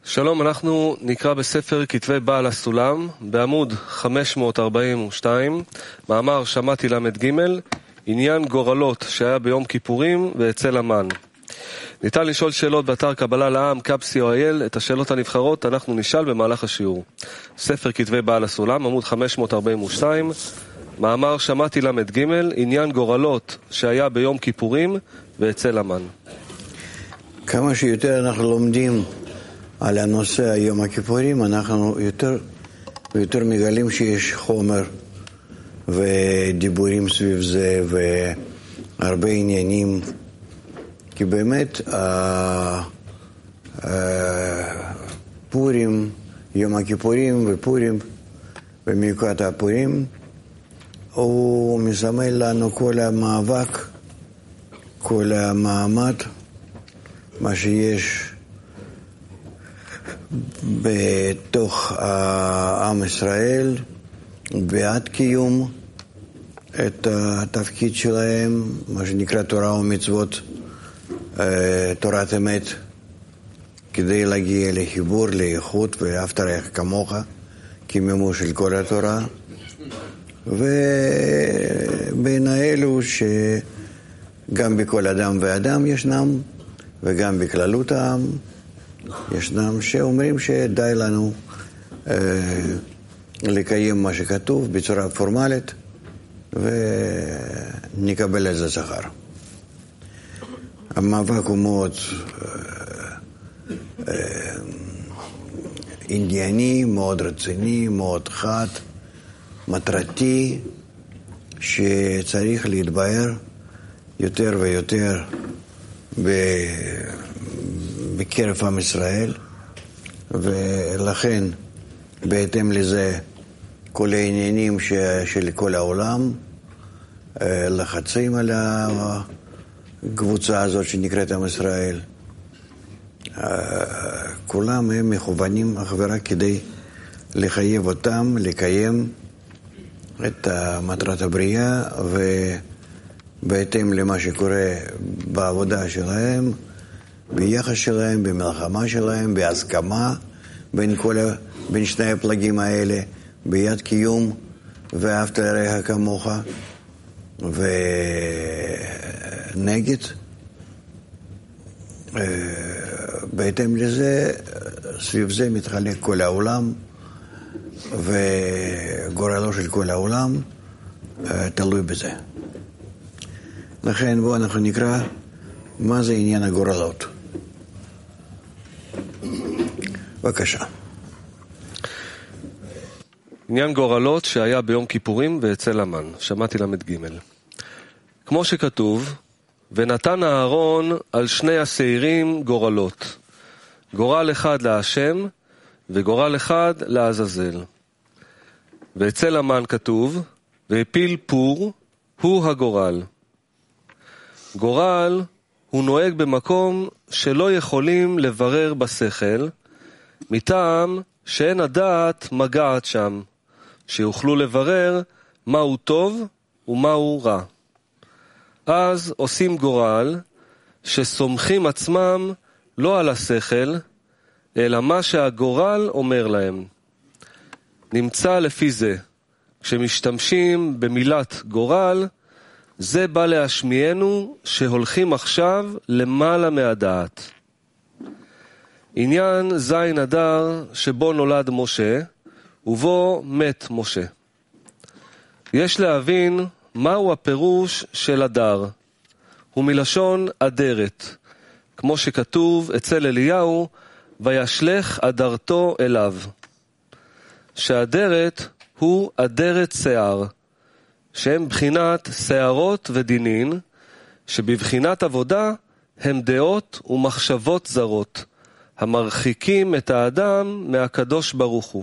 שלום, אנחנו נקרא בספר כתבי בעל הסולם, בעמוד 542, מאמר שמעתי למד ג', עניין גורלות שהיה ביום כיפורים ואצל המן. ניתן לשאול שאלות באתר קבלה לעם, קפסי או אייל, את השאלות הנבחרות אנחנו נשאל במהלך השיעור. ספר כתבי בעל הסולם, עמוד 542, מאמר שמעתי למד ג', עניין גורלות שהיה ביום כיפורים ואצל המן. כמה שיותר אנחנו לומדים על הנושא יום הכיפורים, אנחנו יותר ויותר מגלים שיש חומר ודיבורים סביב זה והרבה עניינים, כי באמת פורים, יום הכיפורים ופורים במיוחד הפורים, הוא מסמל לנו כל המאבק, כל המעמד, מה שיש בתוך עם ישראל בעד קיום את התפקיד שלהם, מה שנקרא תורה ומצוות, תורת אמת, כדי להגיע לחיבור, לאיכות ואהבת רעך כמוך, כמימוש של כל התורה. ובין האלו שגם בכל אדם ואדם ישנם, וגם בכללות העם ישנם שאומרים שדי לנו לקיים מה שכתוב בצורה פורמלית ונקבל על זה שכר. המאבק הוא מאוד ענייני, מאוד רציני, מאוד חד, מטרתי, שצריך להתבהר יותר ויותר בקרב עם ישראל, ולכן בהתאם לזה כל העניינים של כל העולם לחצים על הקבוצה הזאת שנקראת עם ישראל. כולם הם מכוונים אך ורק כדי לחייב אותם לקיים את מטרת הבריאה, ובהתאם למה שקורה בעבודה שלהם, ביחס שלהם, במלחמה שלהם, בהסכמה בין שני הפלגים האלה, ביד קיום ואהבת לרעך כמוך, ונגד. בהתאם לזה, סביב זה מתחלק כל העולם, וגורלו של כל העולם תלוי בזה. לכן בואו אנחנו נקרא מה זה עניין הגורלות. בבקשה. עניין גורלות שהיה ביום כיפורים ואצל המן. שמעתי למד ג'. כמו שכתוב, ונתן אהרון על שני השעירים גורלות. גורל אחד להשם וגורל אחד לעזאזל. ואצל המן כתוב, והפיל פור הוא הגורל. גורל הוא נוהג במקום שלא יכולים לברר בשכל, מטעם שאין הדעת מגעת שם, שיוכלו לברר מהו טוב ומהו רע. אז עושים גורל שסומכים עצמם לא על השכל, אלא מה שהגורל אומר להם. נמצא לפי זה, כשמשתמשים במילת גורל, זה בא להשמיענו שהולכים עכשיו למעלה מהדעת. עניין זין אדר שבו נולד משה, ובו מת משה. יש להבין מהו הפירוש של אדר. הוא מלשון אדרת, כמו שכתוב אצל אליהו, וישלך אדרתו אליו. שאדרת הוא אדרת שיער, שהם בחינת שערות ודינין, שבבחינת עבודה הם דעות ומחשבות זרות, המרחיקים את האדם מהקדוש ברוך הוא.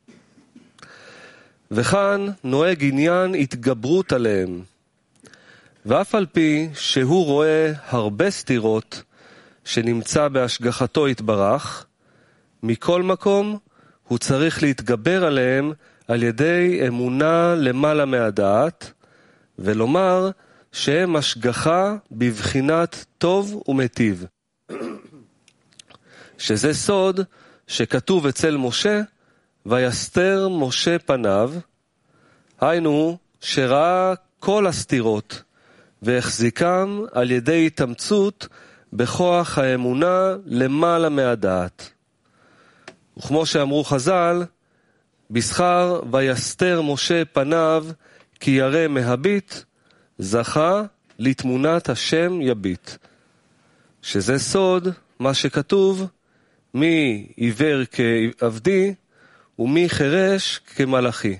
וכאן נוהג עניין התגברות עליהם, ואף על פי שהוא רואה הרבה סתירות שנמצא בהשגחתו יתברך, מכל מקום הוא צריך להתגבר עליהם על ידי אמונה למעלה מהדעת, ולומר שהם השגחה בבחינת טוב ומטיב. שזה סוד שכתוב אצל משה, ויסתר משה פניו, היינו שראה כל הסתירות, והחזיקם על ידי התאמצות בכוח האמונה למעלה מהדעת. וכמו שאמרו חז"ל, בשכר ויסתר משה פניו כי ירא מהביט, זכה לתמונת השם יביט. שזה סוד מה שכתוב, מי עיוור כעבדי ומי חירש כמלאכי.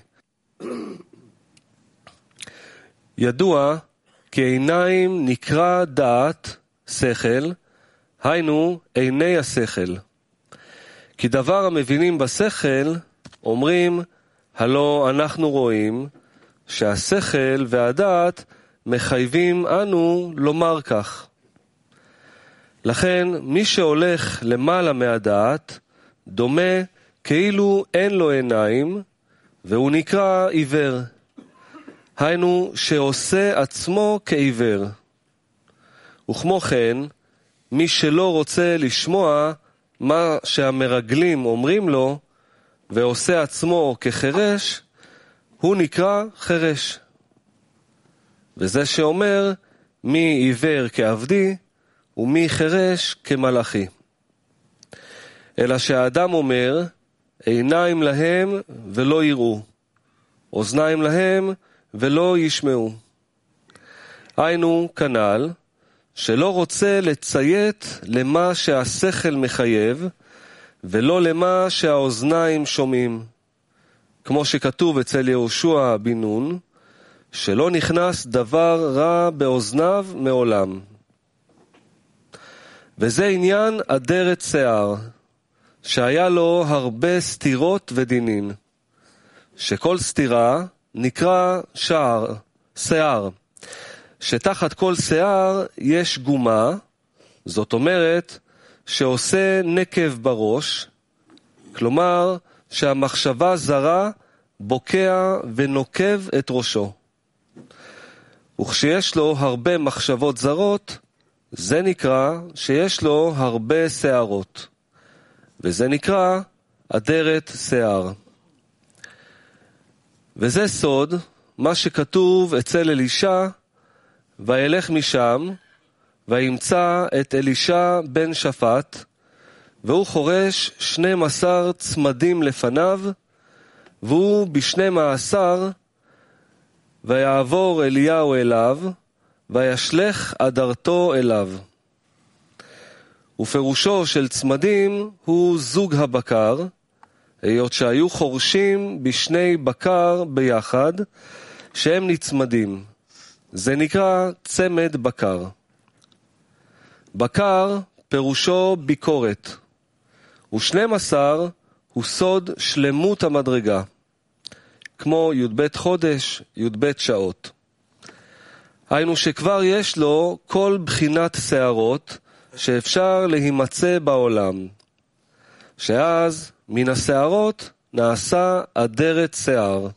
ידוע כי עיניים נקרא דעת, שכל, היינו עיני השכל. כי דבר המבינים בשכל, אומרים, הלא אנחנו רואים שהשכל והדעת מחייבים אנו לומר כך. לכן מי שהולך למעלה מהדעת, דומה כאילו אין לו עיניים, והוא נקרא עיוור. היינו שעושה עצמו כעיוור. וכמו כן, מי שלא רוצה לשמוע מה שהמרגלים אומרים לו, ועושה עצמו כחירש, הוא נקרא חירש. וזה שאומר, מי עיוור כעבדי, ומי חירש כמלאכי. אלא שהאדם אומר, עיניים להם ולא יראו, אוזניים להם ולא ישמעו. היינו כנ"ל, שלא רוצה לציית למה שהשכל מחייב, ולא למה שהאוזניים שומעים. כמו שכתוב אצל יהושע בן נון, שלא נכנס דבר רע באוזניו מעולם. וזה עניין אדרת שיער, שהיה לו הרבה סתירות ודינין, שכל סתירה נקרא שיער, שתחת כל שיער יש גומה, זאת אומרת שעושה נקב בראש, כלומר שהמחשבה זרה בוקע ונוקב את ראשו. וכשיש לו הרבה מחשבות זרות, זה נקרא שיש לו הרבה שערות, וזה נקרא אדרת שיער. וזה סוד מה שכתוב אצל אלישע, וילך משם, וימצא את אלישע בן שפט, והוא חורש 12 צמדים לפניו, והוא ב12, ויעבור אליהו אליו, וישלך אדרתו אליו. ופירושו של צמדים הוא זוג הבקר, היות שהיו חורשים בשני בקר ביחד, שהם נצמדים. זה נקרא צמד בקר. בקר פירושו ביקורת, ו12 הוא סוד שלמות המדרגה, כמו י"ב חודש, י"ב שעות. היינו שכבר יש לו כל בחינת שערות שאפשר להימצא בעולם, שאז מן השערות נעשה אדרת שיער.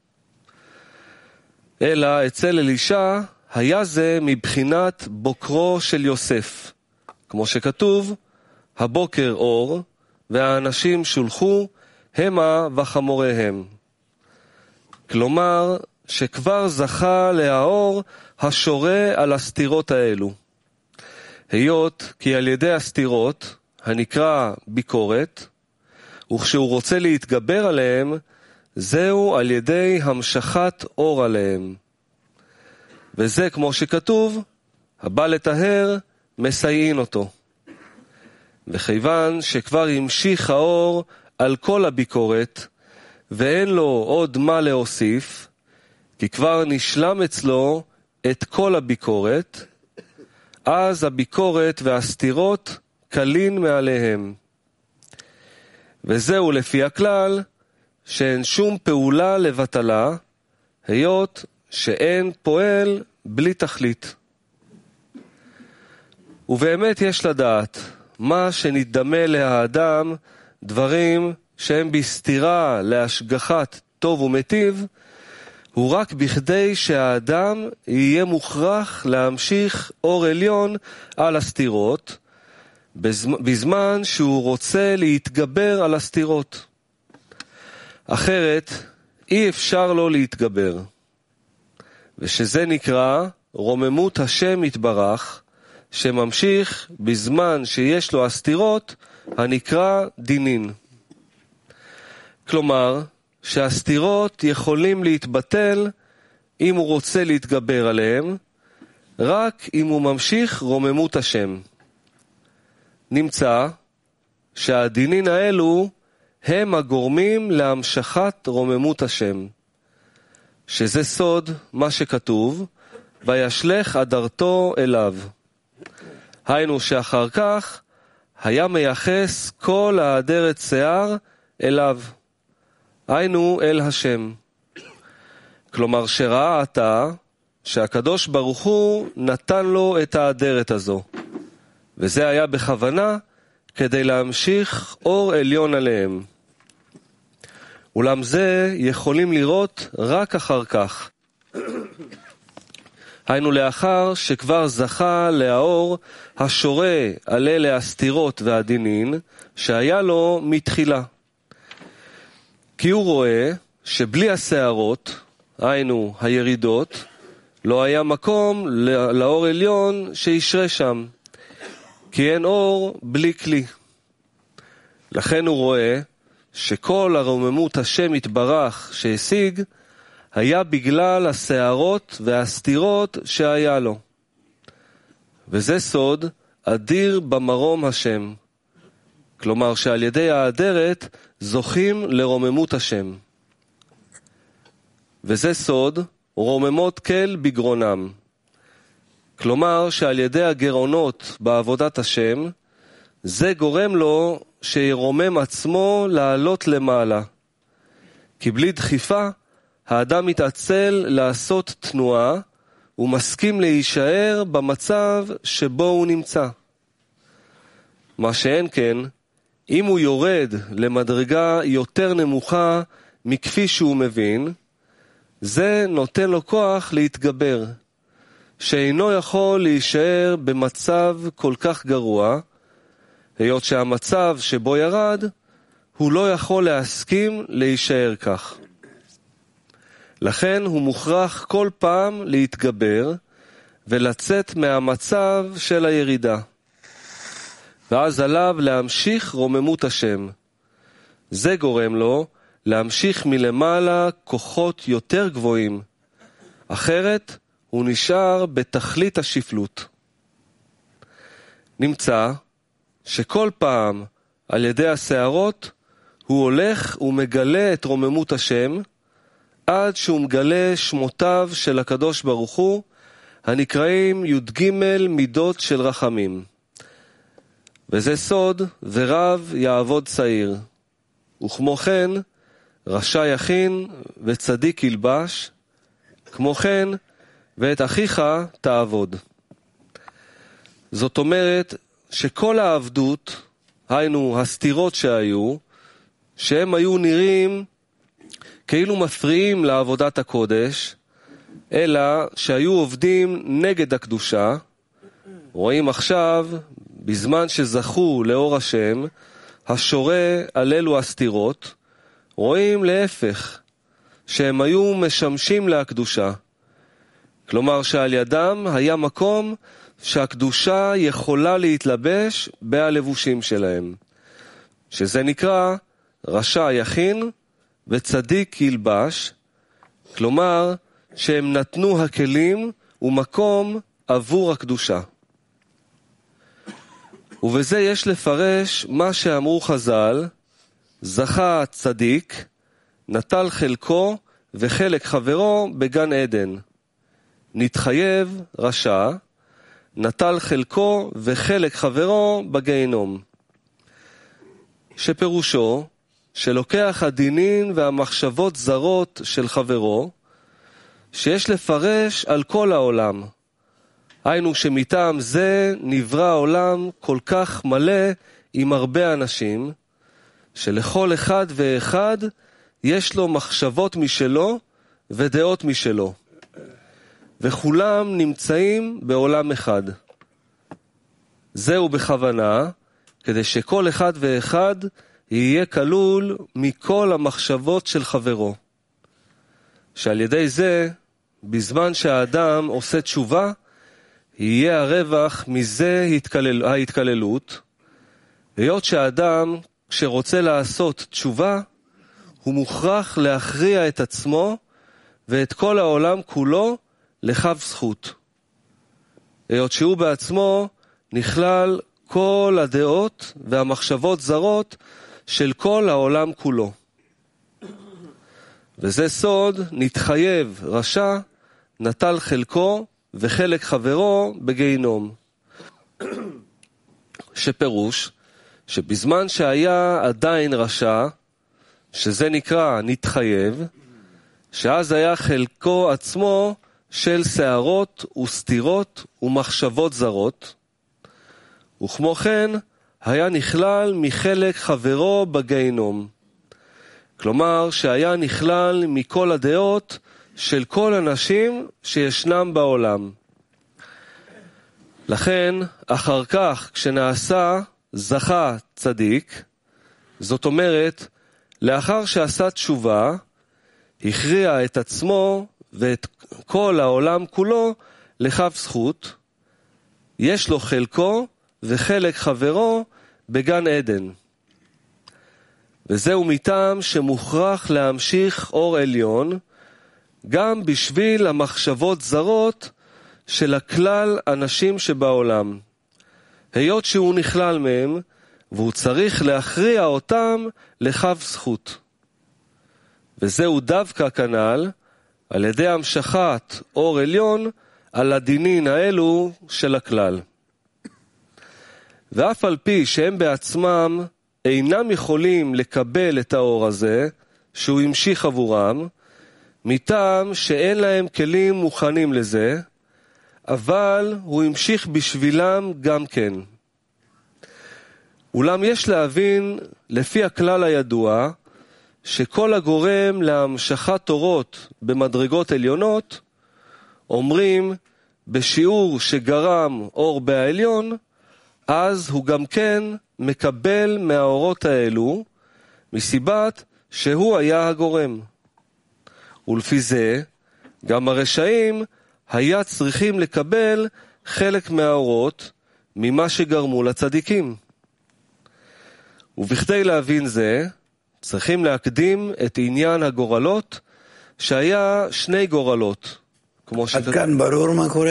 אלא אצל אלישע היה זה מבחינת בוקרו של יוסף, כמו שכתוב, הבוקר אור, והאנשים שולחו המה וחמוריהם. כלומר, שכבר זכה להאור השורה על הסתירות האלו. היות כי על ידי הסתירות, הנקרא ביקורת, וכשהוא רוצה להתגבר עליהם, זהו על ידי המשכת אור עליהם. וזה כמו שכתוב, הבא לטהר מסייעין אותו. וכיוון שכבר המשיך האור על כל הביקורת, ואין לו עוד מה להוסיף, כי כבר נשלם אצלו את כל הביקורת, אז הביקורת והסתירות קלין מעליהם. וזהו לפי הכלל, שאין שום פעולה לבטלה, היות שאין פועל בלי תכלית. ובאמת יש לדעת, מה שנתדמה להאדם, דברים שהם בסתירה להשגחת טוב ומטיב, הוא רק בכדי שהאדם יהיה מוכרח להמשיך אור עליון על הסתירות, בזמן שהוא רוצה להתגבר על הסתירות. אחרת אי אפשר לו להתגבר. ושזה נקרא רוממות השם יתברך, שממשיך בזמן שיש לו הסתירות, הנקרא דינין. כלומר, שהסתירות יכולים להתבטל אם הוא רוצה להתגבר עליהם, רק אם הוא ממשיך רוממות השם. נמצא שהדינין האלו הם הגורמים להמשכת רוממות השם, שזה סוד מה שכתוב, וישלך אדרתו אליו. היינו שאחר כך היה מייחס כל האדרת שיער אליו, היינו אל השם. כלומר שראה אתה שהקדוש ברוך הוא נתן לו את האדרת הזו, וזה היה בכוונה כדי להמשיך אור עליון עליהם. אולם זה יכולים לראות רק אחר כך. היינו לאחר שכבר זכה לאור השורה על אלה הסתירות והדינין שהיה לו מתחילה. כי הוא רואה שבלי השערות, היינו הירידות, לא היה מקום לאור עליון שישרה שם, כי אין אור בלי כלי. לכן הוא רואה שכל הרוממות השם יתברך שהשיג, היה בגלל השערות והסתירות שהיה לו. וזה סוד אדיר במרום השם. כלומר שעל ידי האדרת זוכים לרוממות השם. וזה סוד רוממות כל בגרונם. כלומר שעל ידי הגרעונות בעבודת השם, זה גורם לו שירומם עצמו לעלות למעלה. כי בלי דחיפה, האדם מתעצל לעשות תנועה, ומסכים להישאר במצב שבו הוא נמצא. מה שאין כן, אם הוא יורד למדרגה יותר נמוכה מכפי שהוא מבין, זה נותן לו כוח להתגבר, שאינו יכול להישאר במצב כל כך גרוע, היות שהמצב שבו ירד, הוא לא יכול להסכים להישאר כך. לכן הוא מוכרח כל פעם להתגבר ולצאת מהמצב של הירידה. ואז עליו להמשיך רוממות השם. זה גורם לו להמשיך מלמעלה כוחות יותר גבוהים. אחרת הוא נשאר בתכלית השפלות. נמצא שכל פעם על ידי השערות הוא הולך ומגלה את רוממות השם, עד שהוא מגלה שמותיו של הקדוש ברוך הוא, הנקראים י"ג מידות של רחמים. וזה סוד ורב יעבוד צעיר. וכמו כן, רשע יכין וצדיק ילבש, כמו כן, ואת אחיך תעבוד. זאת אומרת שכל העבדות, היינו הסתירות שהיו, שהם היו נראים כאילו מפריעים לעבודת הקודש, אלא שהיו עובדים נגד הקדושה, רואים עכשיו, בזמן שזכו לאור השם, השורה על אלו הסתירות, רואים להפך, שהם היו משמשים להקדושה. כלומר שעל ידם היה מקום שהקדושה יכולה להתלבש בהלבושים שלהם, שזה נקרא רשע יכין וצדיק ילבש, כלומר שהם נתנו הכלים ומקום עבור הקדושה. ובזה יש לפרש מה שאמרו חז"ל, זכה צדיק, נטל חלקו וחלק חברו בגן עדן. נתחייב רשע, נטל חלקו וחלק חברו בגיהנום. שפירושו שלוקח הדינין והמחשבות זרות של חברו, שיש לפרש על כל העולם. היינו שמטעם זה נברא העולם כל כך מלא עם הרבה אנשים, שלכל אחד ואחד יש לו מחשבות משלו ודעות משלו, וכולם נמצאים בעולם אחד. זהו בכוונה כדי שכל אחד ואחד יהיה כלול מכל המחשבות של חברו. שעל ידי זה, בזמן שהאדם עושה תשובה, יהיה הרווח מזה ההתקללות, היות שהאדם, כשרוצה לעשות תשובה, הוא מוכרח להכריע את עצמו ואת כל העולם כולו לכף זכות. היות שהוא בעצמו נכלל כל הדעות והמחשבות זרות של כל העולם כולו. וזה סוד נתחייב רשע, נטל חלקו וחלק חברו בגיהינום. שפירוש שבזמן שהיה עדיין רשע, שזה נקרא נתחייב, שאז היה חלקו עצמו של שערות וסתירות ומחשבות זרות, וכמו כן היה נכלל מחלק חברו בגיהינום. כלומר שהיה נכלל מכל הדעות של כל אנשים שישנם בעולם. לכן אחר כך כשנעשה זכה צדיק, זאת אומרת לאחר שעשה תשובה, הכריע את עצמו ואת כל העולם כולו לכף זכות, יש לו חלקו וחלק חברו בגן עדן. וזהו מטעם שמוכרח להמשיך אור עליון, גם בשביל המחשבות זרות של הכלל אנשים שבעולם. היות שהוא נכלל מהם, והוא צריך להכריע אותם לכף זכות. וזהו דווקא כנ"ל, על ידי המשכת אור עליון על הדינין האלו של הכלל. ואף על פי שהם בעצמם אינם יכולים לקבל את האור הזה, שהוא המשיך עבורם, מטעם שאין להם כלים מוכנים לזה, אבל הוא המשיך בשבילם גם כן. אולם יש להבין, לפי הכלל הידוע, שכל הגורם להמשכת תורות במדרגות עליונות, אומרים בשיעור שגרם אור בעליון, אז הוא גם כן מקבל מהאורות האלו, מסיבת שהוא היה הגורם. ולפי זה, גם הרשעים היה צריכים לקבל חלק מהאורות ממה שגרמו לצדיקים. ובכדי להבין זה, צריכים להקדים את עניין הגורלות, שהיה שני גורלות. עד כאן ברור מה קורה?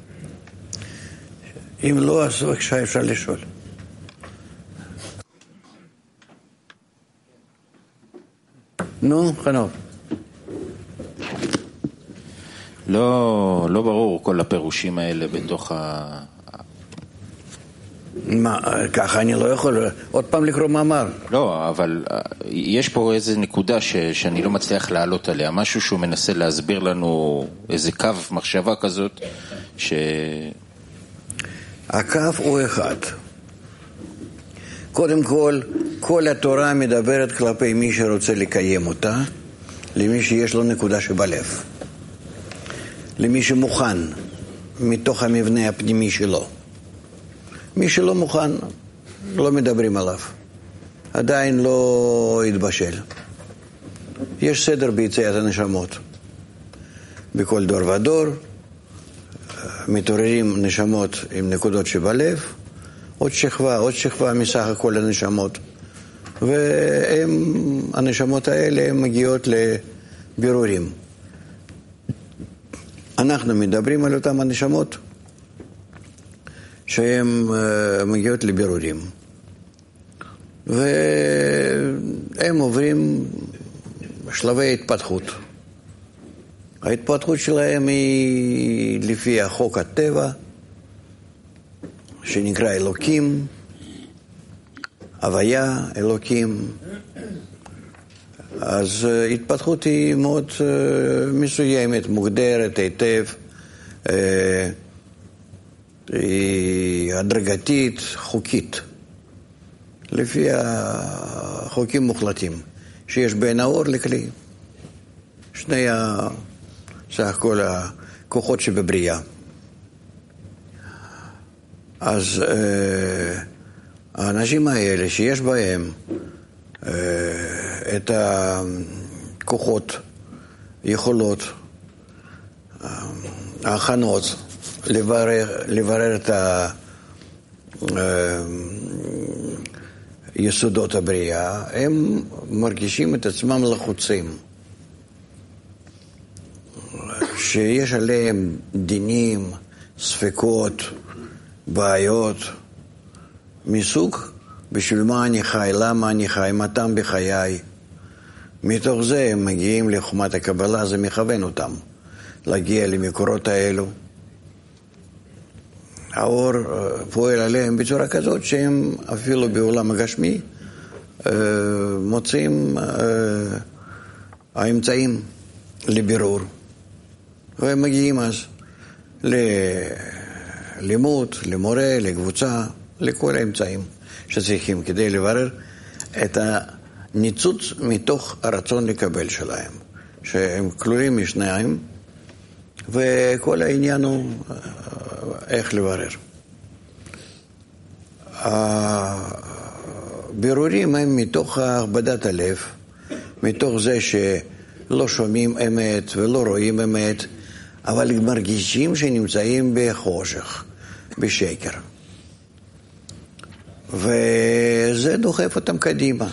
אם לא, אז בבקשה אפשר לשאול. נו, חנוך. לא ברור כל הפירושים האלה בתוך מה, ככה אני לא יכול עוד פעם לקרוא מאמר. לא, אבל יש פה איזה נקודה שאני לא מצליח לעלות עליה, משהו שהוא מנסה להסביר לנו, איזה קו מחשבה כזאת, הקו הוא אחד. קודם כל התורה מדברת כלפי מי שרוצה לקיים אותה, למי שיש לו נקודה שבלב, למי שמוכן מתוך המבנה הפנימי שלו. מי שלא מוכן, לא מדברים עליו. עדיין לא התבשל. יש סדר ביציאת הנשמות. בכל דור ודור מתעוררים נשמות עם נקודות שבלב, עוד שכבה מסך הכל הנשמות. והנשמות האלה מגיעות לבירורים. אנחנו מדברים על אותם הנשמות שהן מגיעות לבירורים. והם עוברים שלבי התפתחות. ההתפתחות שלהם היא לפי החוק הטבע, שנקרא אלוקים, הוויה, אלוקים. אז התפתחות היא מאוד מסוימת, מוגדרת היטב, היא הדרגתית, חוקית, לפי החוקים מוחלטים, שיש בין האור לכלי. שני סך כל הכוחות שבבריאה. אז האנשים האלה שיש בהם את הכוחות, יכולות, ההכנות, לברר את יסודות הבריאה, הם מרגישים את עצמם לחוצים. שיש עליהם דינים, ספקות, בעיות, מסוג בשביל מה אני חי, למה אני חי, מה טעם בחיי. מתוך זה הם מגיעים לחוכמת הקבלה, זה מכוון אותם להגיע למקורות האלו. האור פועל עליהם בצורה כזאת שהם אפילו בעולם הגשמי מוצאים האמצעים לבירור. והם מגיעים אז ללימוד, למורה, לקבוצה, לכל האמצעים שצריכים כדי לברר את הניצוץ מתוך הרצון לקבל שלהם, שהם כלולים משניים, וכל העניין הוא איך לברר. הבירורים הם מתוך הכבדת הלב, מתוך זה שלא שומעים אמת ולא רואים אמת, אבל מרגישים שנמצאים בחושך, בשקר. וזה דוחף אותם קדימה.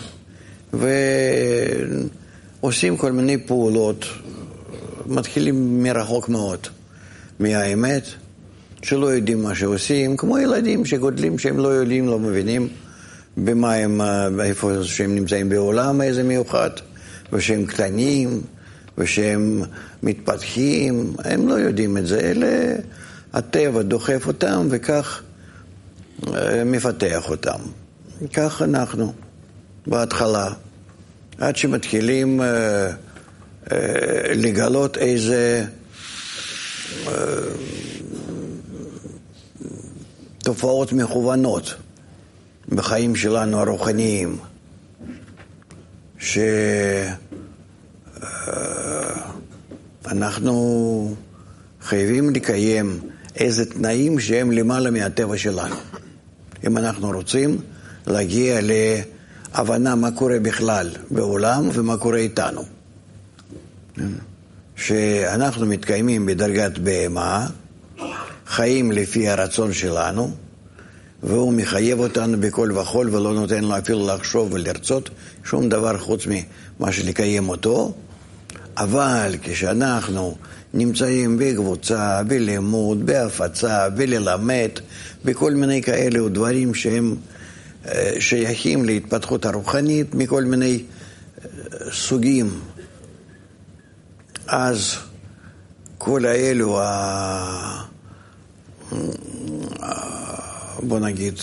ועושים כל מיני פעולות, מתחילים מרחוק מאוד מהאמת, שלא יודעים מה שעושים, כמו ילדים שגודלים שהם לא יודעים, לא מבינים במה הם, איפה שהם נמצאים בעולם, איזה מיוחד, ושהם קטנים, ושהם מתפתחים, הם לא יודעים את זה, אלא הטבע דוחף אותם וכך מפתח אותם. כך אנחנו בהתחלה, עד שמתחילים לגלות איזה תופעות מכוונות בחיים שלנו הרוחניים, שאנחנו חייבים לקיים איזה תנאים שהם למעלה מהטבע שלנו. אם אנחנו רוצים להגיע להבנה מה קורה בכלל בעולם ומה קורה איתנו. שאנחנו מתקיימים בדרגת בהמה, חיים לפי הרצון שלנו, והוא מחייב אותנו בכל וכל ולא נותן לו אפילו לחשוב ולרצות שום דבר חוץ ממה שלקיים אותו. אבל כשאנחנו נמצאים בקבוצה, בלימוד, בהפצה, בללמד, בכל מיני כאלה דברים שהם שייכים להתפתחות הרוחנית מכל מיני סוגים, אז כל האלו בוא נגיד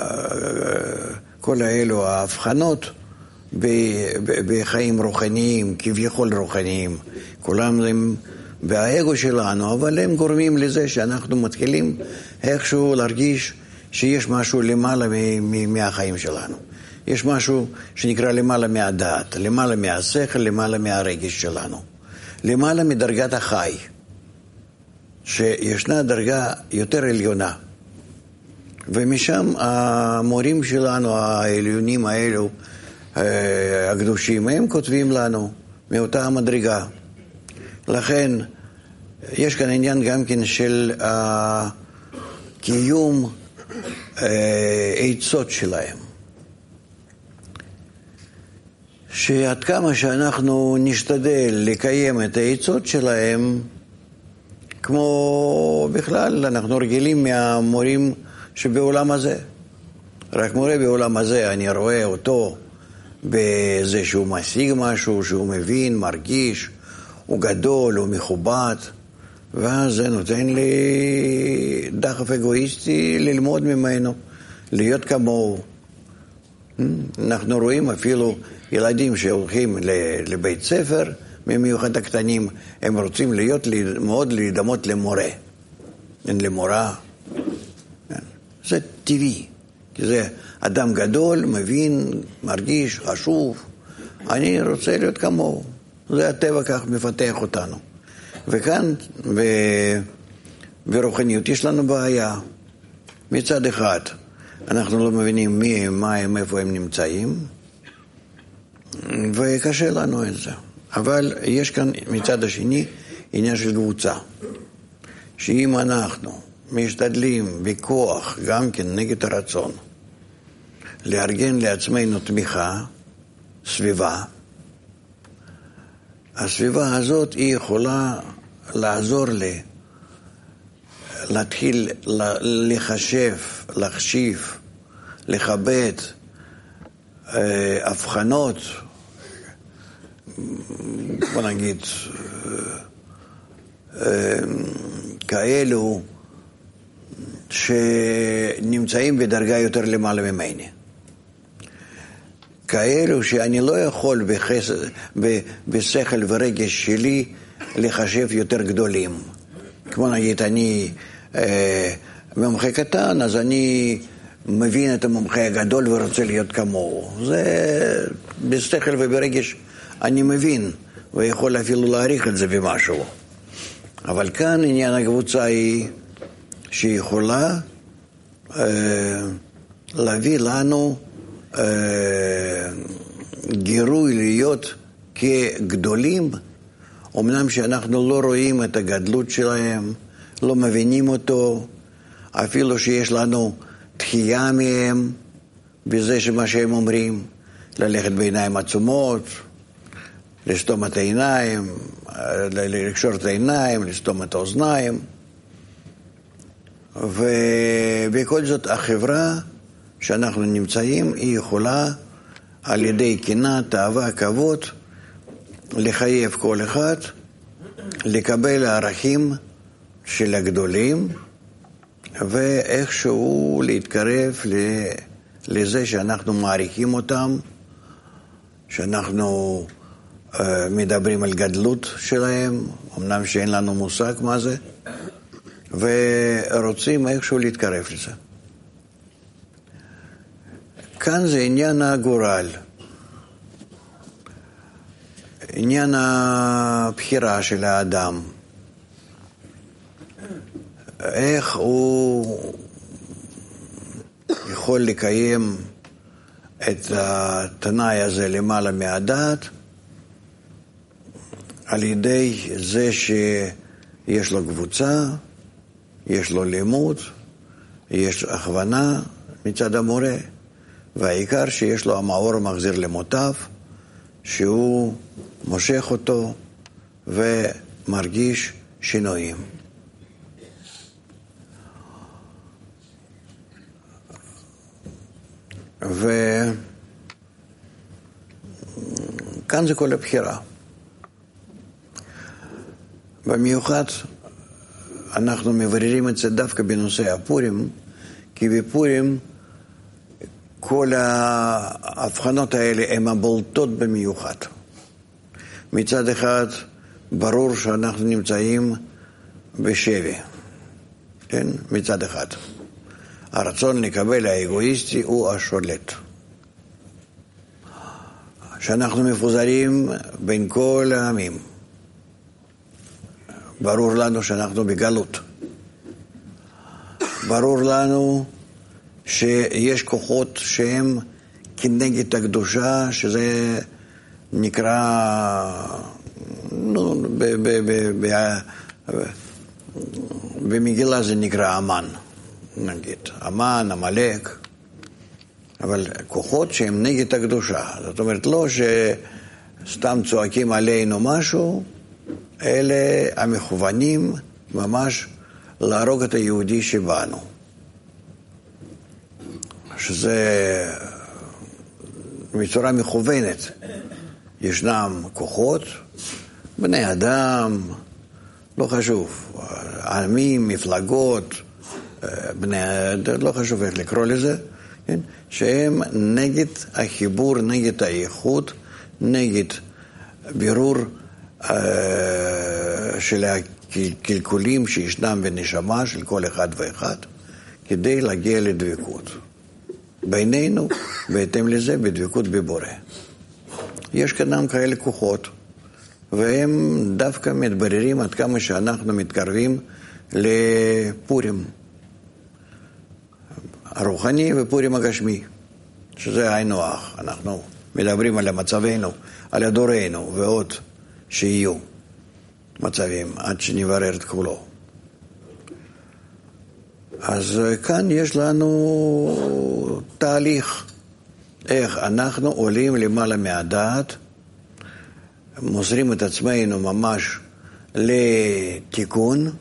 כל האלו ההבחנות בחיים רוחניים, כביכול רוחניים, כולם הם באגו שלנו, אבל הם גורמים לזה שאנחנו מתחילים איכשהו להרגיש שיש משהו למעלה מהחיים שלנו. יש משהו שנקרא למעלה מהדעת, למעלה מהשכל, למעלה מהרגש שלנו, למעלה מדרגת החי, שישנה דרגה יותר עליונה. ומשם המורים שלנו, העליונים האלו, הקדושים, הם כותבים לנו מאותה המדרגה. לכן יש כאן עניין גם כן של קיום עצות שלהם. שעד כמה שאנחנו נשתדל לקיים את העצות שלהם, כמו בכלל אנחנו רגילים מהמורים שבעולם הזה. רק מורה בעולם הזה, אני רואה אותו בזה שהוא משיג משהו, שהוא מבין, מרגיש, הוא גדול, הוא מכובד, ואז זה נותן לי דחף אגואיסטי ללמוד ממנו, להיות כמוהו. אנחנו רואים אפילו ילדים שהולכים לבית ספר, במיוחד הקטנים, הם רוצים להיות מאוד להידמות למורה, למורה. זה טבעי, כי זה אדם גדול, מבין, מרגיש, חשוב. אני רוצה להיות כמוהו. זה הטבע כך מפתח אותנו. וכאן ברוחניות יש לנו בעיה. מצד אחד, אנחנו לא מבינים מי הם, מה הם, איפה הם נמצאים, וקשה לנו את זה. אבל יש כאן מצד השני עניין של קבוצה, שאם אנחנו משתדלים בכוח גם כן נגד הרצון לארגן לעצמנו תמיכה, סביבה, הסביבה הזאת היא יכולה לעזור לי להתחיל לחשיב, לכבד הבחנות, בוא נגיד, כאלו שנמצאים בדרגה יותר למעלה ממני. כאלו שאני לא יכול בשכל ורגש שלי לחשב יותר גדולים. כמו נגיד, אני מומחה קטן, אז אני מבין את המומחה הגדול ורוצה להיות כמוהו. זה בשכל וברגש אני מבין, ויכול אפילו להעריך את זה במשהו. אבל כאן עניין הקבוצה היא שהיא יכולה להביא לנו גירוי להיות כגדולים, אמנם שאנחנו לא רואים את הגדלות שלהם, לא מבינים אותו, אפילו שיש לנו דחייה מהם בזה שמה שהם אומרים, ללכת בעיניים עצומות, לסתום את העיניים, לקשור את העיניים, לסתום את האוזניים. ובכל זאת החברה שאנחנו נמצאים היא יכולה על ידי קנאה, תאווה, כבוד לחייב כל אחד לקבל הערכים של הגדולים ואיכשהו להתקרב לזה שאנחנו מעריכים אותם, שאנחנו מדברים על גדלות שלהם, אמנם שאין לנו מושג מה זה, ורוצים איכשהו להתקרב לזה. כאן זה עניין הגורל, עניין הבחירה של האדם, איך הוא יכול לקיים את התנאי הזה למעלה מהדעת, על ידי זה שיש לו קבוצה, יש לו לימוד, יש הכוונה מצד המורה, והעיקר שיש לו המאור מחזיר למוטב, שהוא מושך אותו ומרגיש שינויים. וכאן זה כל הבחירה. במיוחד אנחנו מבררים את זה דווקא בנושא הפורים, כי בפורים כל ההבחנות האלה הן הבולטות במיוחד. מצד אחד ברור שאנחנו נמצאים בשבי, כן? מצד אחד הרצון לקבל האגואיסטי הוא השולט, שאנחנו מפוזרים בין כל העמים. ברור לנו שאנחנו בגלות, ברור לנו שיש כוחות שהם כנגד הקדושה, שזה נקרא, במגילה זה נקרא אמן, נגיד, אמן, המלאק, אבל כוחות שהם נגד הקדושה. זאת אומרת, לא שסתם צועקים עלינו משהו, אלה המכוונים ממש להרוג את היהודי שבנו. שזה בצורה מכוונת. ישנם כוחות, בני אדם, לא חשוב, עמים, מפלגות, לא חשוב איך לקרוא לזה, כן? שהם נגד החיבור, נגד האיכות, נגד בירור של הקלקולים שישנם בנשמה של כל אחד ואחד, כדי להגיע לדבקות. בינינו, בהתאם לזה, בדבקות בבורא. יש כאן כאלה כוחות, והם דווקא מתבררים עד כמה שאנחנו מתקרבים לפורים. הרוחני ופורים הגשמי, שזה היינו הך. אנחנו מדברים על מצבנו, על דורנו, ועוד שיהיו מצבים עד שנברר את כולו. אז כאן יש לנו תהליך, איך אנחנו עולים למעלה מהדעת, מוסרים את עצמנו ממש לתיקון,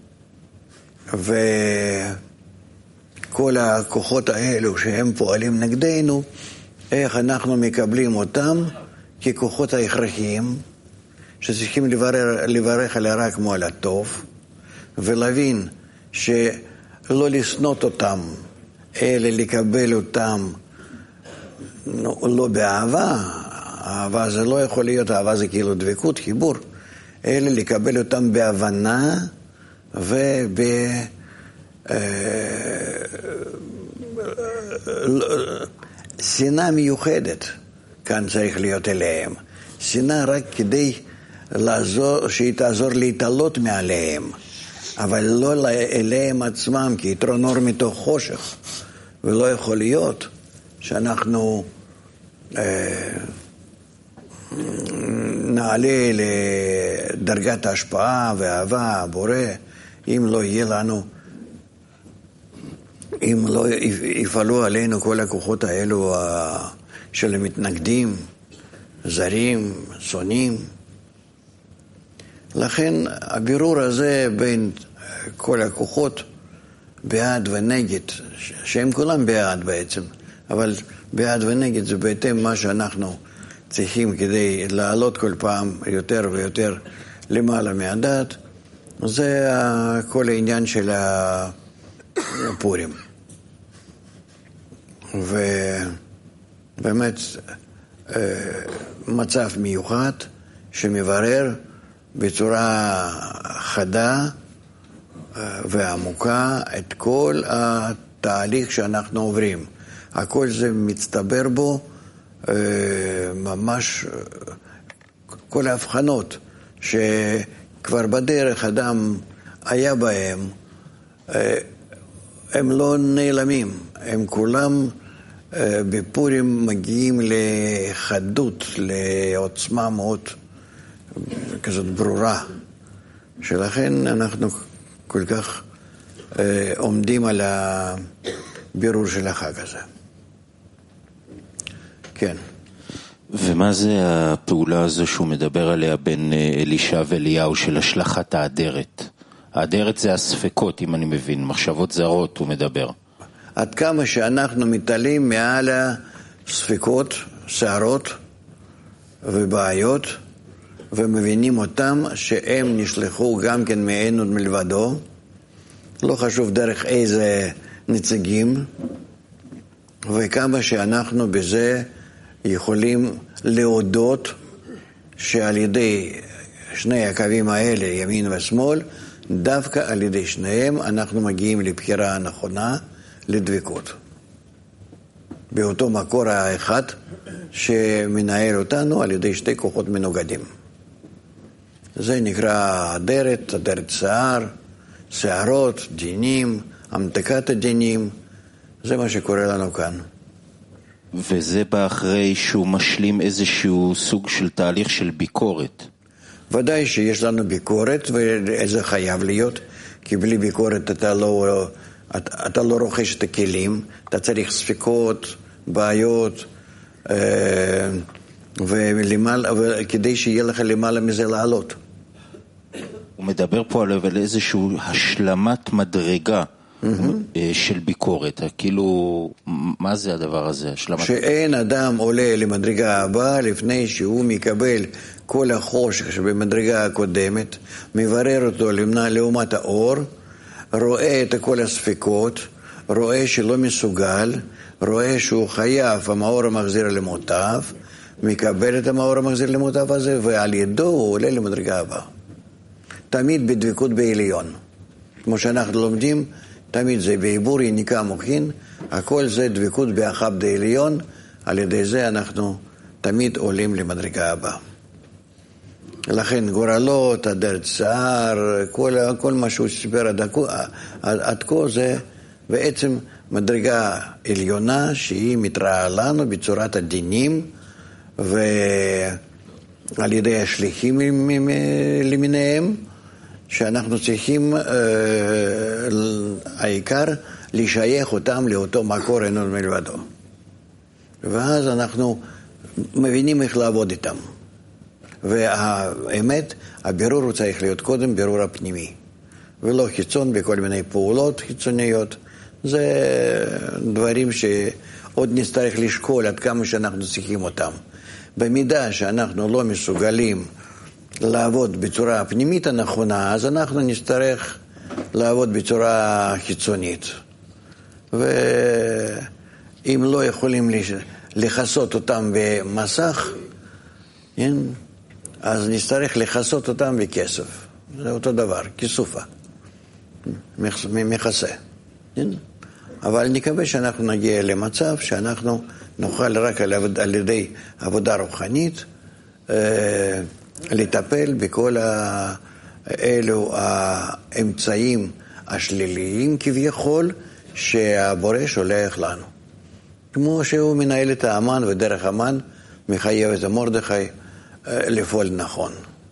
וכל הכוחות האלו שהם פועלים נגדנו, איך אנחנו מקבלים אותם ככוחות ההכרחיים, שצריכים לברך עליה רק כמו על הטוב, ולהבין שלא לסנות אותם, אלא לקבל אותם לא באהבה. אהבה זה לא יכול להיות, אהבה זה כאילו דבקות, חיבור, אלא לקבל אותם בהבנה שנאה מיוחדת כאן צריך להיות אליהם. שנאה רק כדי שהיא תעזור להתעלות מעליהם, אבל לא אליהם עצמם, כי יתרון אור מתוך חושך. ולא יכול להיות שאנחנו נעלה לדרגת ההשפעה והאהבה הבורא, אם לא יהיה לנו, אם לא יפעלו עלינו כל הכוחות האלו של המתנגדים, זרים, שונאים. לכן הבירור הזה בין כל הכוחות בעד ונגד, שהם כולם בעד בעצם, אבל בעד ונגד זה בהתאם מה שאנחנו צריכים כדי לעלות כל פעם יותר ויותר למעלה מהדעת. זה כל העניין של הפורים. ובאמת מצב מיוחד שמברר בצורה חדה ועמוקה את כל התהליך שאנחנו עוברים. הכל זה מצטבר בו ממש כל ההבחנות שכבר בדרך אדם היה בהם, הם לא נעלמים, הם כולם בפורים מגיעים לחדות, לעוצמה מאוד כזאת ברורה, שלכן אנחנו כל כך עומדים על הבירור של החג הזה. כן. ומה זה הפעולה הזו שהוא מדבר עליה בין אלישע ואליהו של השלכת האדרת? האדרת זה הספקות, אם אני מבין, מחשבות זרות הוא מדבר. עד כמה שאנחנו מתעלים מעל הספקות, שערות ובעיות, ומבינים אותם שהם נשלחו גם כן מעין עוד מלבדו, לא חשוב דרך איזה נציגים, וכמה שאנחנו בזה יכולים להודות שעל ידי שני הקווים האלה, ימין ושמאל, דווקא על ידי שניהם אנחנו מגיעים לבחירה הנכונה, לדבקות. באותו מקור האחד שמנהל אותנו על ידי שתי כוחות מנוגדים. זה נקרא אדרת, אדרת שיער, שערות, דינים, המתקת הדינים, זה מה שקורה לנו כאן. וזה בא אחרי שהוא משלים איזשהו סוג של תהליך של ביקורת. ודאי שיש לנו ביקורת, וזה חייב להיות, כי בלי ביקורת אתה לא רוכש את הכלים, אתה צריך ספקות, בעיות, וכדי שיהיה לך למעלה מזה לעלות. הוא מדבר פה על איזושהי השלמת מדרגה של ביקורת, כאילו, מה זה הדבר הזה? שאין אדם עולה למדרגה הבאה לפני שהוא מקבל כל החושך שבמדרגה הקודמת, מברר אותו לעומת האור, רואה את כל הספקות, רואה שלא מסוגל, רואה שהוא חייב המאור המחזיר למותיו, מקבל את המאור המחזיר למותיו הזה, ועל ידו הוא עולה למדרגה הבאה. תמיד בדבקות בעליון. כמו שאנחנו לומדים, תמיד זה בעיבור יניקה מוחין, הכל זה דבקות באחד בעליון, על ידי זה אנחנו תמיד עולים למדרגה הבאה. לכן גורלות, אדרת שיער, כל מה שהוא סיפר עד כה זה בעצם מדרגה עליונה שהיא מתראה לנו בצורת הדינים ועל ידי השליחים למיניהם, שאנחנו צריכים העיקר לשייך אותם לאותו מקור אין עוד מלבדו. ואז אנחנו מבינים איך לעבוד איתם. והאמת, הבירור הוא צריך להיות קודם בירור הפנימי, ולא חיצון בכל מיני פעולות חיצוניות. זה דברים שעוד נצטרך לשקול עד כמה שאנחנו צריכים אותם. במידה שאנחנו לא מסוגלים לעבוד בצורה הפנימית הנכונה, אז אנחנו נצטרך לעבוד בצורה חיצונית. ואם לא יכולים לחסות אותם במסך, אז נצטרך לחסות אותם בכסף. זה אותו דבר, כיסופה, מכסה. אבל נקווה שאנחנו נגיע למצב שאנחנו נוכל רק על ידי עבודה רוחנית לטפל בכל אלו האמצעים השליליים כביכול שהבורא שולח לנו. כמו שהוא מנהל את האמן ודרך אמן מחייב את מרדכי לפעול נכון.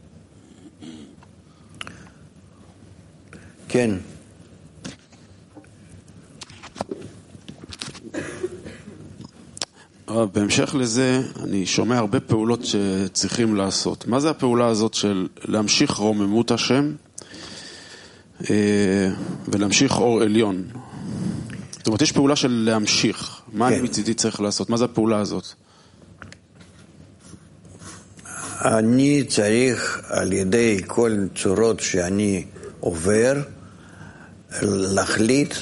כן. בהמשך לזה, אני שומע הרבה פעולות שצריכים לעשות. מה זה הפעולה הזאת של להמשיך רוממות השם ולהמשיך אור עליון? זאת אומרת, יש פעולה של להמשיך. מה אני מצידי צריך לעשות? מה זה הפעולה הזאת? אני צריך על ידי כל צורות שאני עובר להחליט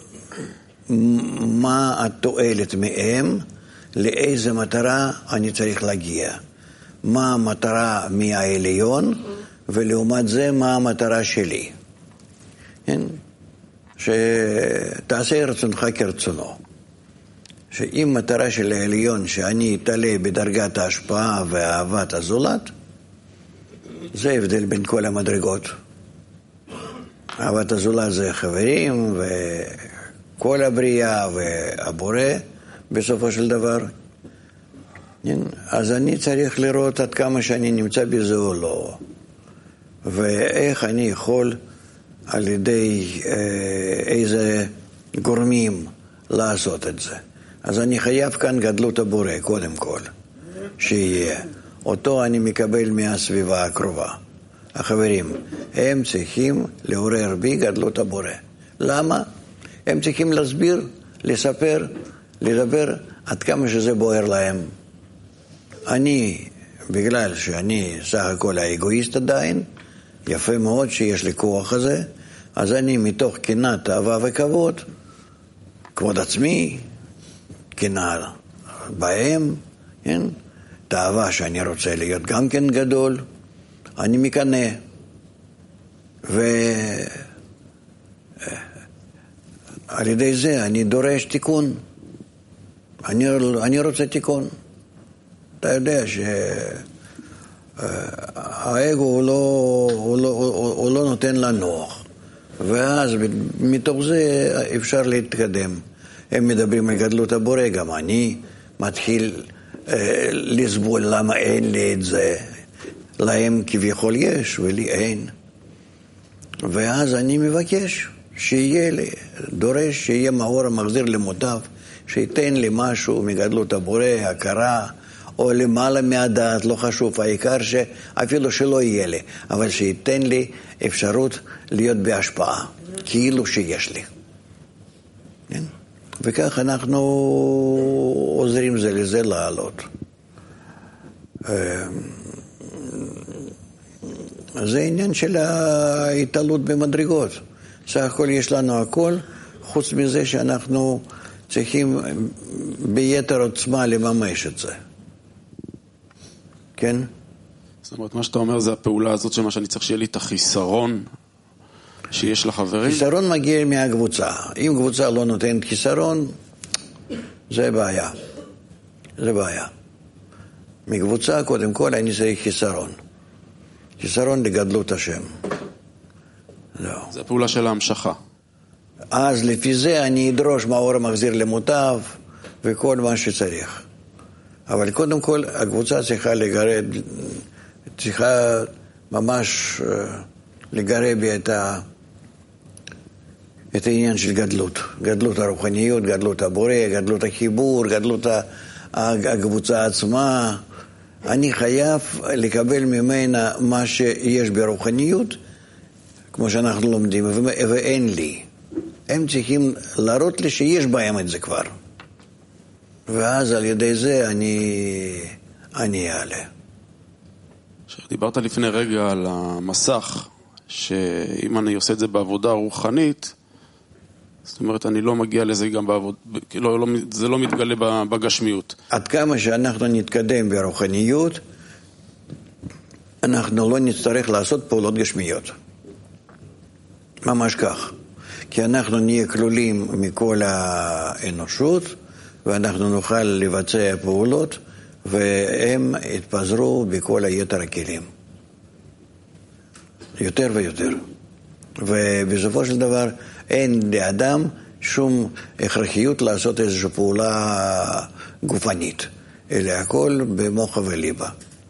מה התועלת מהם, לאיזה מטרה אני צריך להגיע. מה המטרה מהעליון, ולעומת זה מה המטרה שלי. כן? שתעשה רצונך כרצונו. שאם מטרה של העליון שאני אתעלה בדרגת ההשפעה ואהבת הזולת, זה הבדל בין כל המדרגות. אהבת הזולת זה חברים וכל הבריאה והבורא בסופו של דבר. אז אני צריך לראות עד כמה שאני נמצא בזה או לא, ואיך אני יכול על ידי איזה גורמים לעשות את זה. אז אני חייב כאן גדלות הבורא קודם כל, שיהיה. אותו אני מקבל מהסביבה הקרובה. החברים, הם צריכים לעורר בי גדלות הבורא. למה? הם צריכים להסביר, לספר, לדבר עד כמה שזה בוער להם. אני, בגלל שאני סך הכל האגואיסט עדיין, יפה מאוד שיש לי כוח הזה, אז אני מתוך קנאת אהבה וכבוד, כבוד עצמי, קנאה בהם, כן? תאווה שאני רוצה להיות גם כן גדול, אני מקנא. ועל ידי זה אני דורש תיקון. אני רוצה תיקון. אתה יודע שהאגו הוא לא נותן לנוח. ואז מתוך זה אפשר להתקדם. הם מדברים על גדלות הבורא, גם אני מתחיל לסבול למה אין לי את זה. להם כביכול יש ולי אין. ואז אני מבקש שיהיה לי, דורש שיהיה מאור המחזיר למוטב, שייתן לי משהו מגדלות הבורא, הכרה, או למעלה מהדעת, לא חשוב, העיקר שאפילו שלא יהיה לי, אבל שייתן לי אפשרות להיות בהשפעה, כאילו שיש לי. כן? וכך אנחנו עוזרים זה לזה לעלות. זה עניין של ההתעלות במדרגות. סך הכל יש לנו הכל, חוץ מזה שאנחנו צריכים ביתר עוצמה לממש את זה. כן? זאת אומרת, מה שאתה אומר זה הפעולה הזאת שמה שאני צריך שיהיה לי את החיסרון שיש לחברים? חיסרון מגיע מהקבוצה. אם קבוצה לא נותנת חיסרון, זה בעיה. זה בעיה. מקבוצה, קודם כל, אני צריך חיסרון. חיסרון לגדלות השם. לא. זה הפעולה של ההמשכה. אז לפי זה אני אדרוש מהאור המחזיר למוטב וכל מה שצריך. אבל קודם כל הקבוצה צריכה לגרד, צריכה ממש לגרד בי את העניין של גדלות. גדלות הרוחניות, גדלות הבורא, גדלות החיבור, גדלות הקבוצה עצמה. אני חייב לקבל ממנה מה שיש ברוחניות, כמו שאנחנו לומדים, ואין לי. הם צריכים להראות לי שיש בהם את זה כבר. ואז על ידי זה אני אעלה. דיברת לפני רגע על המסך, שאם אני עושה את זה בעבודה רוחנית, זאת אומרת, אני לא מגיע לזה גם בעבודה, זה לא מתגלה בגשמיות. עד כמה שאנחנו נתקדם ברוחניות, אנחנו לא נצטרך לעשות פעולות גשמיות. ממש כך. כי אנחנו נהיה כלולים מכל האנושות, ואנחנו נוכל לבצע פעולות, והם יתפזרו בכל היתר הכלים. יותר ויותר. ובסופו של דבר אין לאדם שום הכרחיות לעשות איזושהי פעולה גופנית, אלא הכל במוח וליבה.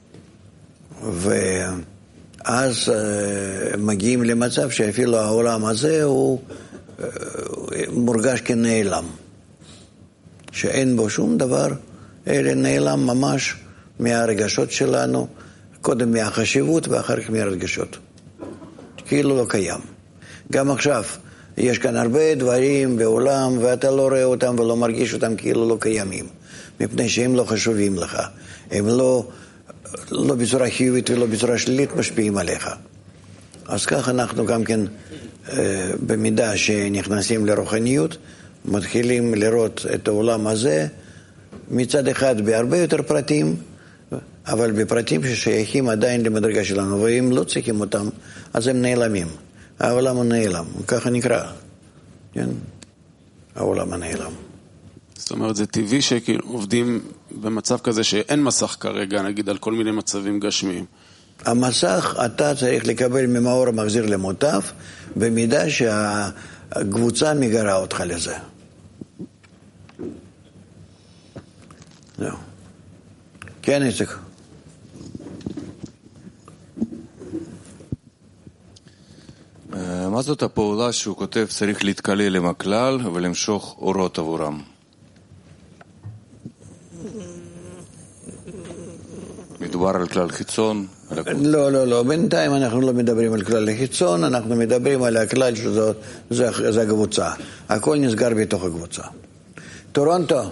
ואז מגיעים למצב שאפילו העולם הזה הוא מורגש כנעלם, שאין בו שום דבר, אלא נעלם ממש מהרגשות שלנו, קודם מהחשיבות ואחר כך מהרגשות. כאילו לא קיים. גם עכשיו, יש כאן הרבה דברים בעולם, ואתה לא רואה אותם ולא מרגיש אותם כאילו לא קיימים, מפני שהם לא חשובים לך. הם לא בצורה חיובית ולא בצורה שלילית משפיעים עליך. אז כך אנחנו גם כן, במידה שנכנסים לרוחניות, מתחילים לראות את העולם הזה, מצד אחד בהרבה יותר פרטים, אבל בפרטים ששייכים עדיין למדרגה שלנו, ואם לא צריכים אותם, אז הם נעלמים. העולם הנעלם, ככה נקרא. כן? העולם הנעלם. זאת אומרת, זה טבעי שעובדים במצב כזה שאין מסך כרגע, נגיד על כל מיני מצבים גשמיים. המסך אתה צריך לקבל ממאור המחזיר למוטב, במידה שהקבוצה מגרה אותך לזה. זהו. כן, איציק. מה זאת הפעולה שהוא כותב צריך להתקלל עם הכלל ולמשוך אורות עבורם? מדובר על כלל חיצון? לא, בינתיים אנחנו לא מדברים על כלל חיצון, אנחנו מדברים על הכלל שזה הקבוצה. הכל נסגר בתוך הקבוצה. טורונטו.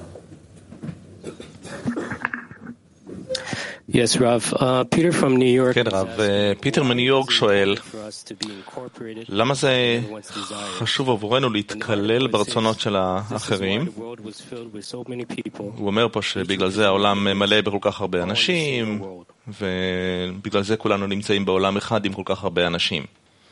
Yes, Rav. Peter from New York. כן, רב. פיטר מניו יורק שואל, למה זה חשוב עבורנו להתקלל ברצונות של האחרים? הוא אומר פה שבגלל זה העולם מלא בכל כך הרבה אנשים, ובגלל זה כולנו נמצאים בעולם אחד עם כל כך הרבה אנשים.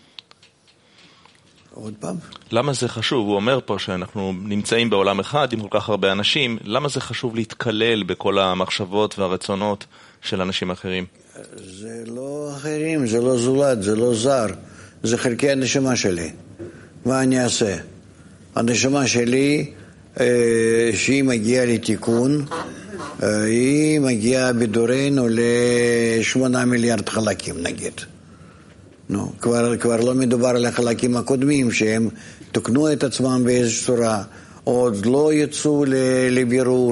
עוד פעם? למה זה חשוב? הוא אומר פה שאנחנו נמצאים בעולם אחד עם כל כך הרבה אנשים, למה זה חשוב להתקלל בכל המחשבות והרצונות של אנשים אחרים? זה לא אחרים, זה לא זולת, זה לא זר, זה חלקי הנשמה שלי. מה אני אעשה? הנשמה שלי, שהיא מגיעה לתיקון, היא מגיעה בדורנו ל8 מיליארד חלקים נגיד. נו, כבר לא מדובר על החלקים הקודמים שהם תוקנו את עצמם באיזו צורה, עוד לא יצאו לבירור.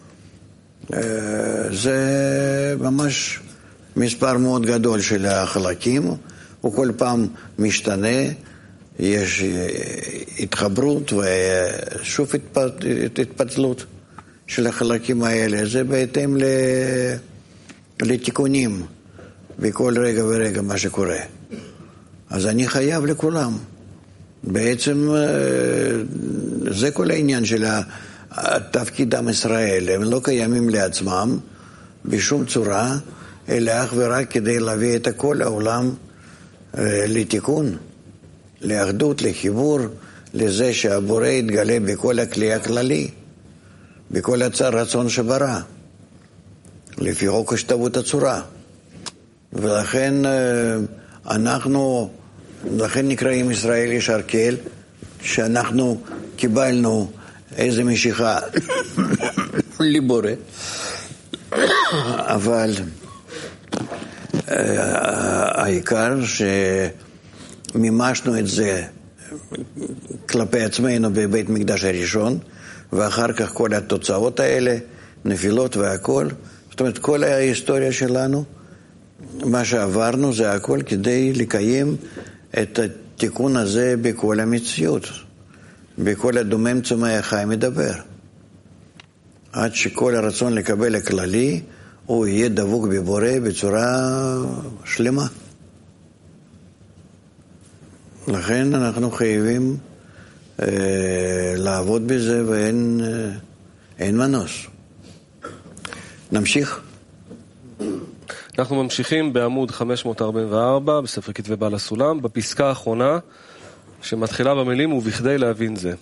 זה ממש מספר מאוד גדול של החלקים, הוא כל פעם משתנה, יש התחברות ושוב התפצלות של החלקים האלה, זה בהתאם לתיקונים בכל רגע ורגע מה שקורה. אז אני חייב לכולם. בעצם זה כל העניין של תפקיד עם ישראל, הם לא קיימים לעצמם בשום צורה, אלא אך ורק כדי להביא את כל העולם לתיקון, לאחדות, לחיבור, לזה שהבורא יתגלה בכל הכלי הכללי, בכל רצון שברא, לפי חוק השתוות הצורה. ולכן אנחנו, לכן נקראים ישראל ישר כל, שאנחנו קיבלנו איזה משיכה לבורא, אבל העיקר שמימשנו את זה כלפי עצמנו בבית מקדש הראשון, ואחר כך כל התוצאות האלה, נפילות והכל, זאת אומרת כל ההיסטוריה שלנו, מה שעברנו זה הכל כדי לקיים את התיקון הזה בכל המציאות, בכל הדומם צומח חי מדבר, עד שכל הרצון לקבל הכללי הוא יהיה דבוק בבורא בצורה שלמה. לכן אנחנו חייבים לעבוד בזה ואין מנוס. נמשיך. אנחנו ממשיכים בעמוד 544 בספר כתבי בעל הסולם, בפסקה האחרונה שמתחילה במילים ובכדי להבין זה.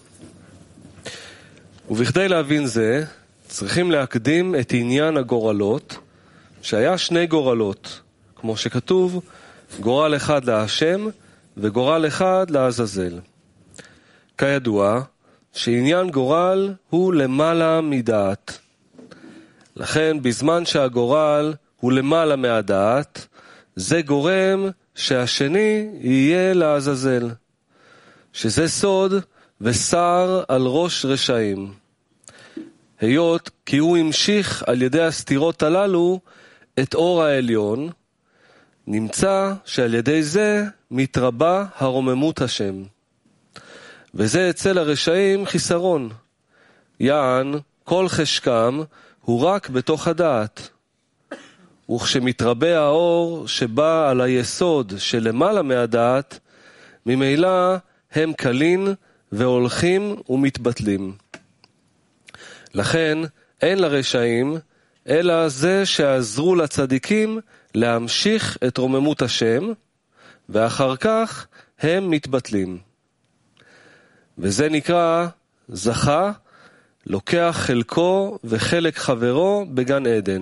ובכדי להבין זה צריכים להקדים את עניין הגורלות, שהיה שני גורלות, כמו שכתוב, גורל אחד להשם וגורל אחד לעזאזל. כידוע שעניין גורל הוא למעלה מדעת. לכן בזמן שהגורל הוא למעלה מהדעת, זה גורם שהשני יהיה לעזאזל, שזה סוד ושר על ראש רשעים. היות כי הוא המשיך על ידי הסתירות הללו את אור העליון, נמצא שעל ידי זה מתרבה הרוממות השם. וזה אצל הרשעים חיסרון. יען, כל חשקם הוא רק בתוך הדעת. וכשמתרבה האור שבא על היסוד שלמעלה מהדעת, ממילא הם קלין והולכים ומתבטלים. לכן אין לרשעים אלא זה שעזרו לצדיקים להמשיך את רוממות השם, ואחר כך הם מתבטלים. וזה נקרא זכה, לוקח חלקו וחלק חברו בגן עדן.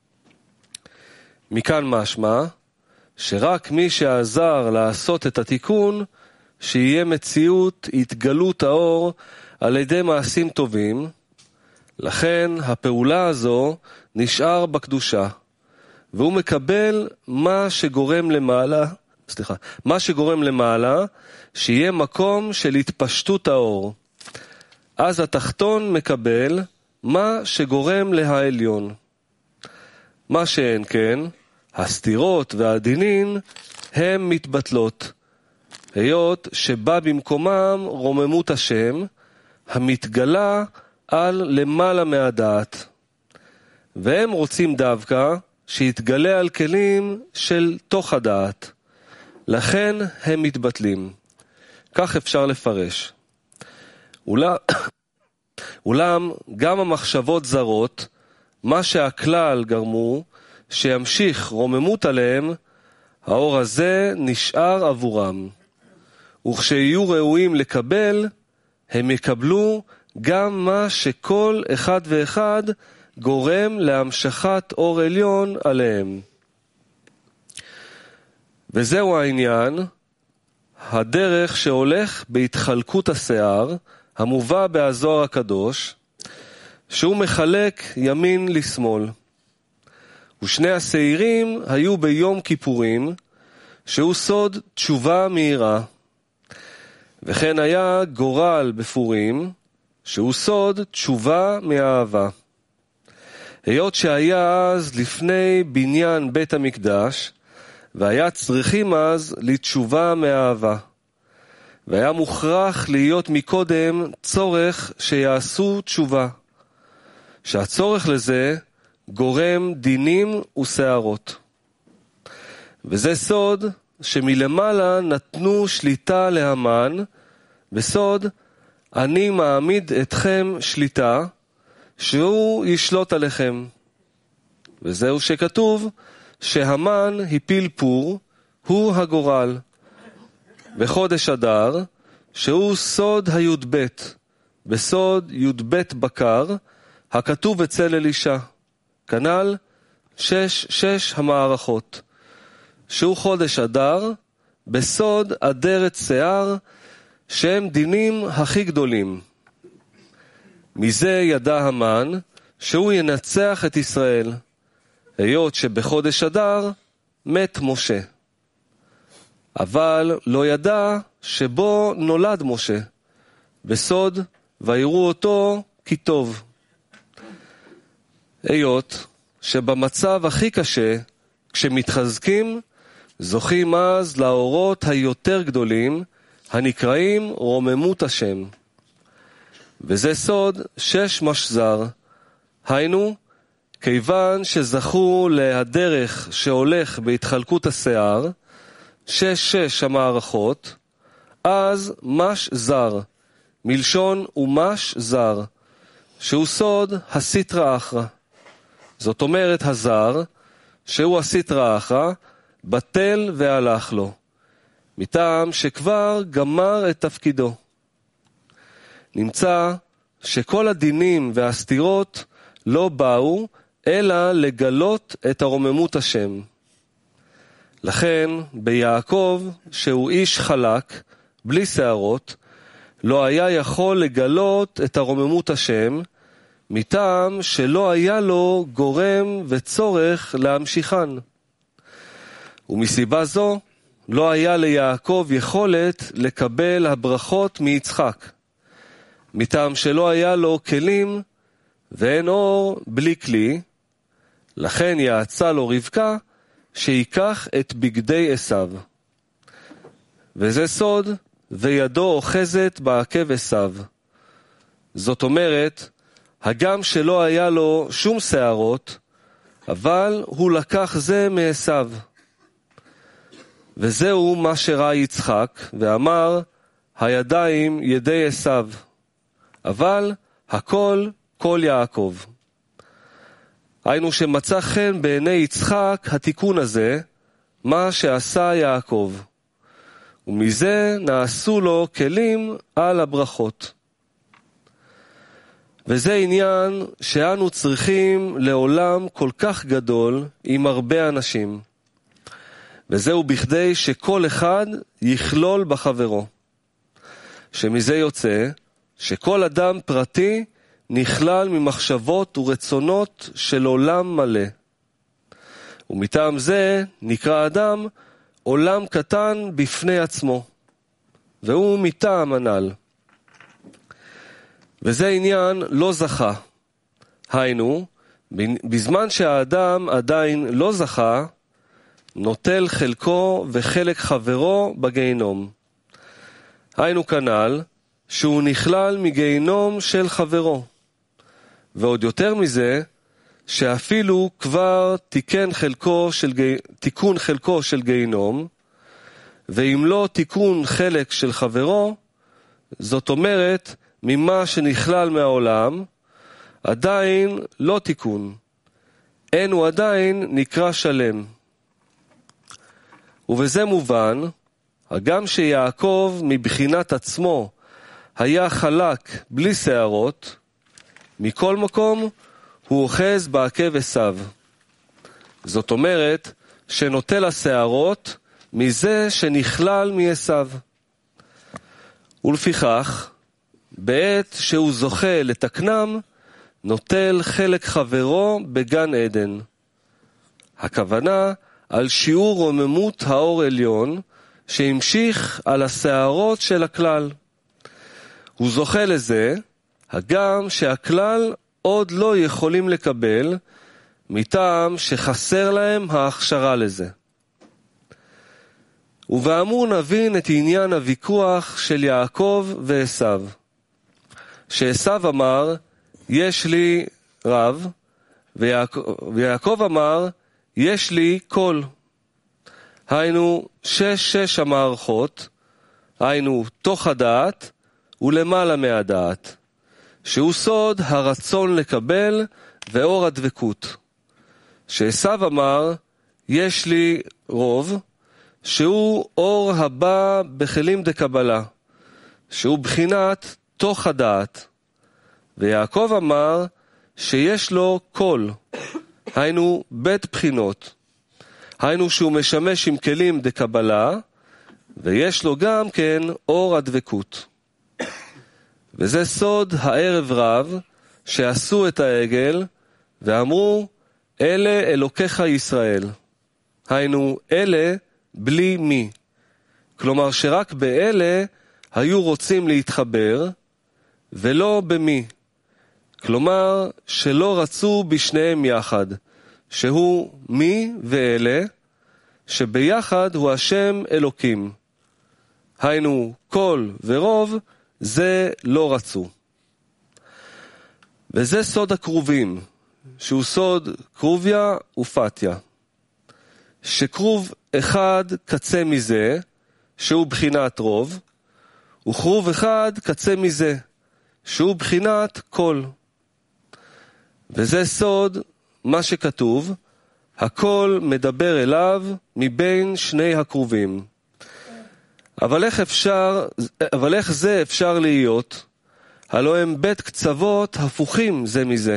מכאן משמע שרק מי שעזר לעשות את התיקון, שיהיה מציאות התגלות האור על ידי מעשים טובים, לכן הפעולה הזו נשאר בקדושה, והוא מקבל מה שגורם למעלה, שיהיה מקום של התפשטות האור. אז התחתון מקבל מה שגורם להעליון. מה שאין כן, הסתירות והדינין הם מתבטלות, היות שבא במקומם רוממות השם, המתגלה על למעלה מהדעת. והם רוצים דווקא שיתגלה על כלים של תוך הדעת. לכן הם מתבטלים. כך אפשר לפרש. אולם גם המחשבות זרות, מה שהכלל גרמו שימשיך רוממות עליהם, האור הזה נשאר עבורם. וכשיהיו ראויים לקבל, הם יקבלו גם מה שכל אחד ואחד גורם להמשכת אור עליון עליהם. וזהו העניין, הדרך שהולך בהתחלקות השיער, המובא בהזוהר הקדוש, שהוא מחלק ימין לשמאל. ושני השעירים היו ביום כיפורים, שהוא סוד תשובה מהירה. וכן היה גורל בפורים, שהוא סוד תשובה מהאהבה. היות שהיה אז לפני בניין בית המקדש, והיה צריכים אז לתשובה מהאהבה. והיה מוכרח להיות מקודם צורך שיעשו תשובה. שהצורך לזה גורם דינים ושערות. וזה סוד שמלמעלה נתנו שליטה להמן, בסוד אני מעמיד אתכם שליטה, שהוא ישלוט עליכם. וזהו שכתוב שהמן הפיל פור, הוא הגורל. בחודש אדר, שהוא סוד הי"ב, בסוד י"ב בקר, הכתוב אצל אלישע. כנ"ל 6 המערכות. שהוא חודש אדר, בסוד אדרת שיער, שהם דינים הכי גדולים. מזה ידע המן שהוא ינצח את ישראל, היות שבחודש אדר מת משה. אבל לא ידע שבו נולד משה, בסוד ויראו אותו כי טוב. היות שבמצב הכי קשה, כשמתחזקים, זוכים אז לאורות היותר גדולים, הנקראים רוממות השם. וזה סוד שש משזר, היינו, כיוון שזכו להדרך שהולך בהתחלקות השיער, שש המערכות, אז מש זר, מלשון ומש זר, שהוא סוד הסיטרא אחרא. זאת אומרת הזר, שהוא הסיטרא אחרא, בטל והלך לו, מטעם שכבר גמר את תפקידו. נמצא שכל הדינים והסתירות לא באו, אלא לגלות את הרוממות השם. לכן ביעקב, שהוא איש חלק, בלי שערות, לא היה יכול לגלות את הרוממות השם, מטעם שלא היה לו גורם וצורך להמשיכן. ומסיבה זו לא היה ליעקב יכולת לקבל הברכות מיצחק, מטעם שלא היה לו כלים ואין אור בלי כלי. לכן יעצה לו רבקה שיקח את בגדי עשיו. וזה סוד וידו אוחזת בעקב עשיו. זאת אומרת, הגם שלא היה לו שום שערות, אבל הוא לקח זה מעשיו. וזהו מה שראה יצחק, ואמר, הידיים ידי עשיו, אבל הכל כל יעקב. היינו שמצא חן בעיני יצחק התיקון הזה, מה שעשה יעקב. ומזה נעשו לו כלים על הברכות. וזה עניין שאנו צריכים לעולם כל כך גדול עם הרבה אנשים. וזהו בכדי שכל אחד יכלול בחברו. שמזה יוצא שכל אדם פרטי נכלל ממחשבות ורצונות של עולם מלא. ומטעם זה נקרא אדם עולם קטן בפני עצמו, והוא מטעם הנ"ל. וזה עניין לא זכה. היינו, בזמן שהאדם עדיין לא זכה, נוטל חלקו וחלק חברו בגיהינום. היינו כנ"ל, שהוא נכלל מגיהינום של חברו. ועוד יותר מזה, שאפילו כבר תיקון חלקו של גיהינום, ואם לא תיקון חלק של חברו, זאת אומרת, ממה שנכלל מהעולם, עדיין לא תיקון. אין הוא עדיין נקרא שלם. ובזה מובן, הגם שיעקב מבחינת עצמו היה חלק בלי שערות, מכל מקום הוא אוחז בעקב עשיו. זאת אומרת שנוטל השערות מזה שנכלל מעשיו. ולפיכך, בעת שהוא זוכה לתקנם, נוטל חלק חברו בגן עדן. הכוונה על שיעור רוממות האור עליון, שהמשיך על השערות של הכלל. הוא זוכה לזה, הגם שהכלל עוד לא יכולים לקבל, מטעם שחסר להם ההכשרה לזה. ובאמור נבין את עניין הוויכוח של יעקב ועשיו. שעשיו אמר, יש לי רב, ויעקב אמר, יש לי קול. היינו שש המערכות, היינו תוך הדעת ולמעלה מהדעת, שהוא סוד הרצון לקבל ואור הדבקות. שעשיו אמר, יש לי רוב, שהוא אור הבא בכלים דקבלה, שהוא בחינת תוך הדעת. ויעקב אמר שיש לו קול, היינו בית בחינות, היינו שהוא משמש עם כלים דקבלה, ויש לו גם כן אור הדבקות. וזה סוד הערב רב שעשו את העגל ואמרו אלה אלוקיך ישראל. היינו אלה בלי מי. כלומר שרק באלה היו רוצים להתחבר ולא במי. כלומר שלא רצו בשניהם יחד, שהוא מי ואלה, שביחד הוא השם אלוקים. היינו כל ורוב, זה לא רצו. וזה סוד הקרובים, שהוא סוד קרוביה ופתיה. שקרוב אחד קצה מזה, שהוא בחינת רוב, וקרוב אחד קצה מזה, שהוא בחינת כל. וזה סוד מה שכתוב, הכל מדבר אליו מבין שני הקרובים. אבל איך זה אפשר להיות? הלא הם בית קצוות הפוכים זה מזה.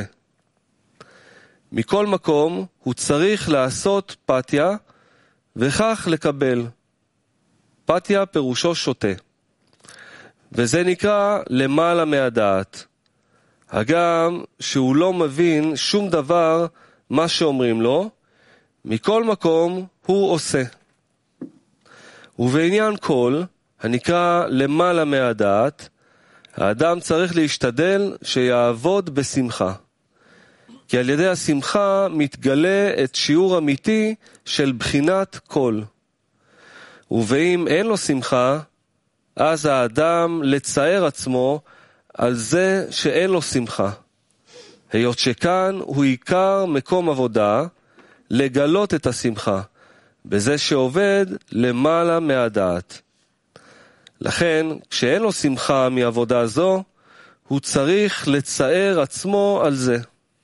מכל מקום הוא צריך לעשות פתיה וכך לקבל. פתיה פירושו שוטה. וזה נקרא למעלה מהדעת. הגם שהוא לא מבין שום דבר מה שאומרים לו, מכל מקום הוא עושה. ובעניין כל, הנקרא למעלה מהדעת, האדם צריך להשתדל שיעבוד בשמחה. כי על ידי השמחה מתגלה את שיעור אמיתי של בחינת כל. ואם אין לו שמחה, אז האדם לצער עצמו על זה שאין לו שמחה. היות שכאן הוא עיקר מקום עבודה, לגלות את השמחה, בזה שעובד למעלה מהדעת. לכן, כשאין לו שמחה מעבודה זו, הוא צריך לצער עצמו על זה.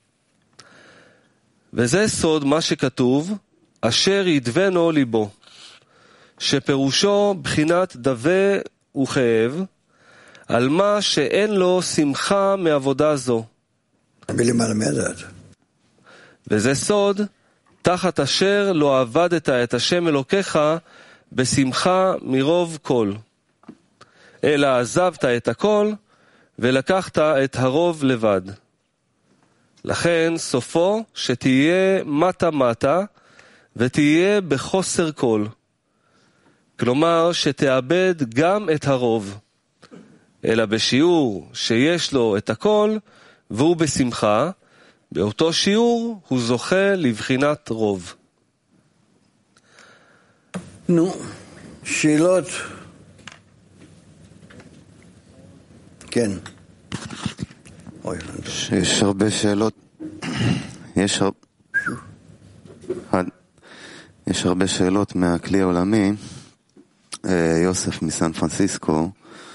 וזה סוד מה שכתוב, אשר ידבנו ליבו, שפירושו בחינת דווה וכאב, על מה שאין לו שמחה מעבודה זו. בלמעלה מהדעת. וזה סוד, תחת אשר לא עבדת את השם אלוקיך בשמחה מרוב כל. אלא עזבת את הכל ולקחת את הרוב לבד. לכן סופו שתהיה מטה מטה ותהיה בחוסר כל. כלומר שתאבד גם את הרוב. אלא בשיעור שיש לו את הכל והוא בשמחה, באותו שיעור הוא זוכה לבחינת רוב. נו, שאלות? כן. יש הרבה שאלות. יש הרבה שאלות מהכלי העולמי. יוסף מסן פרנסיסקו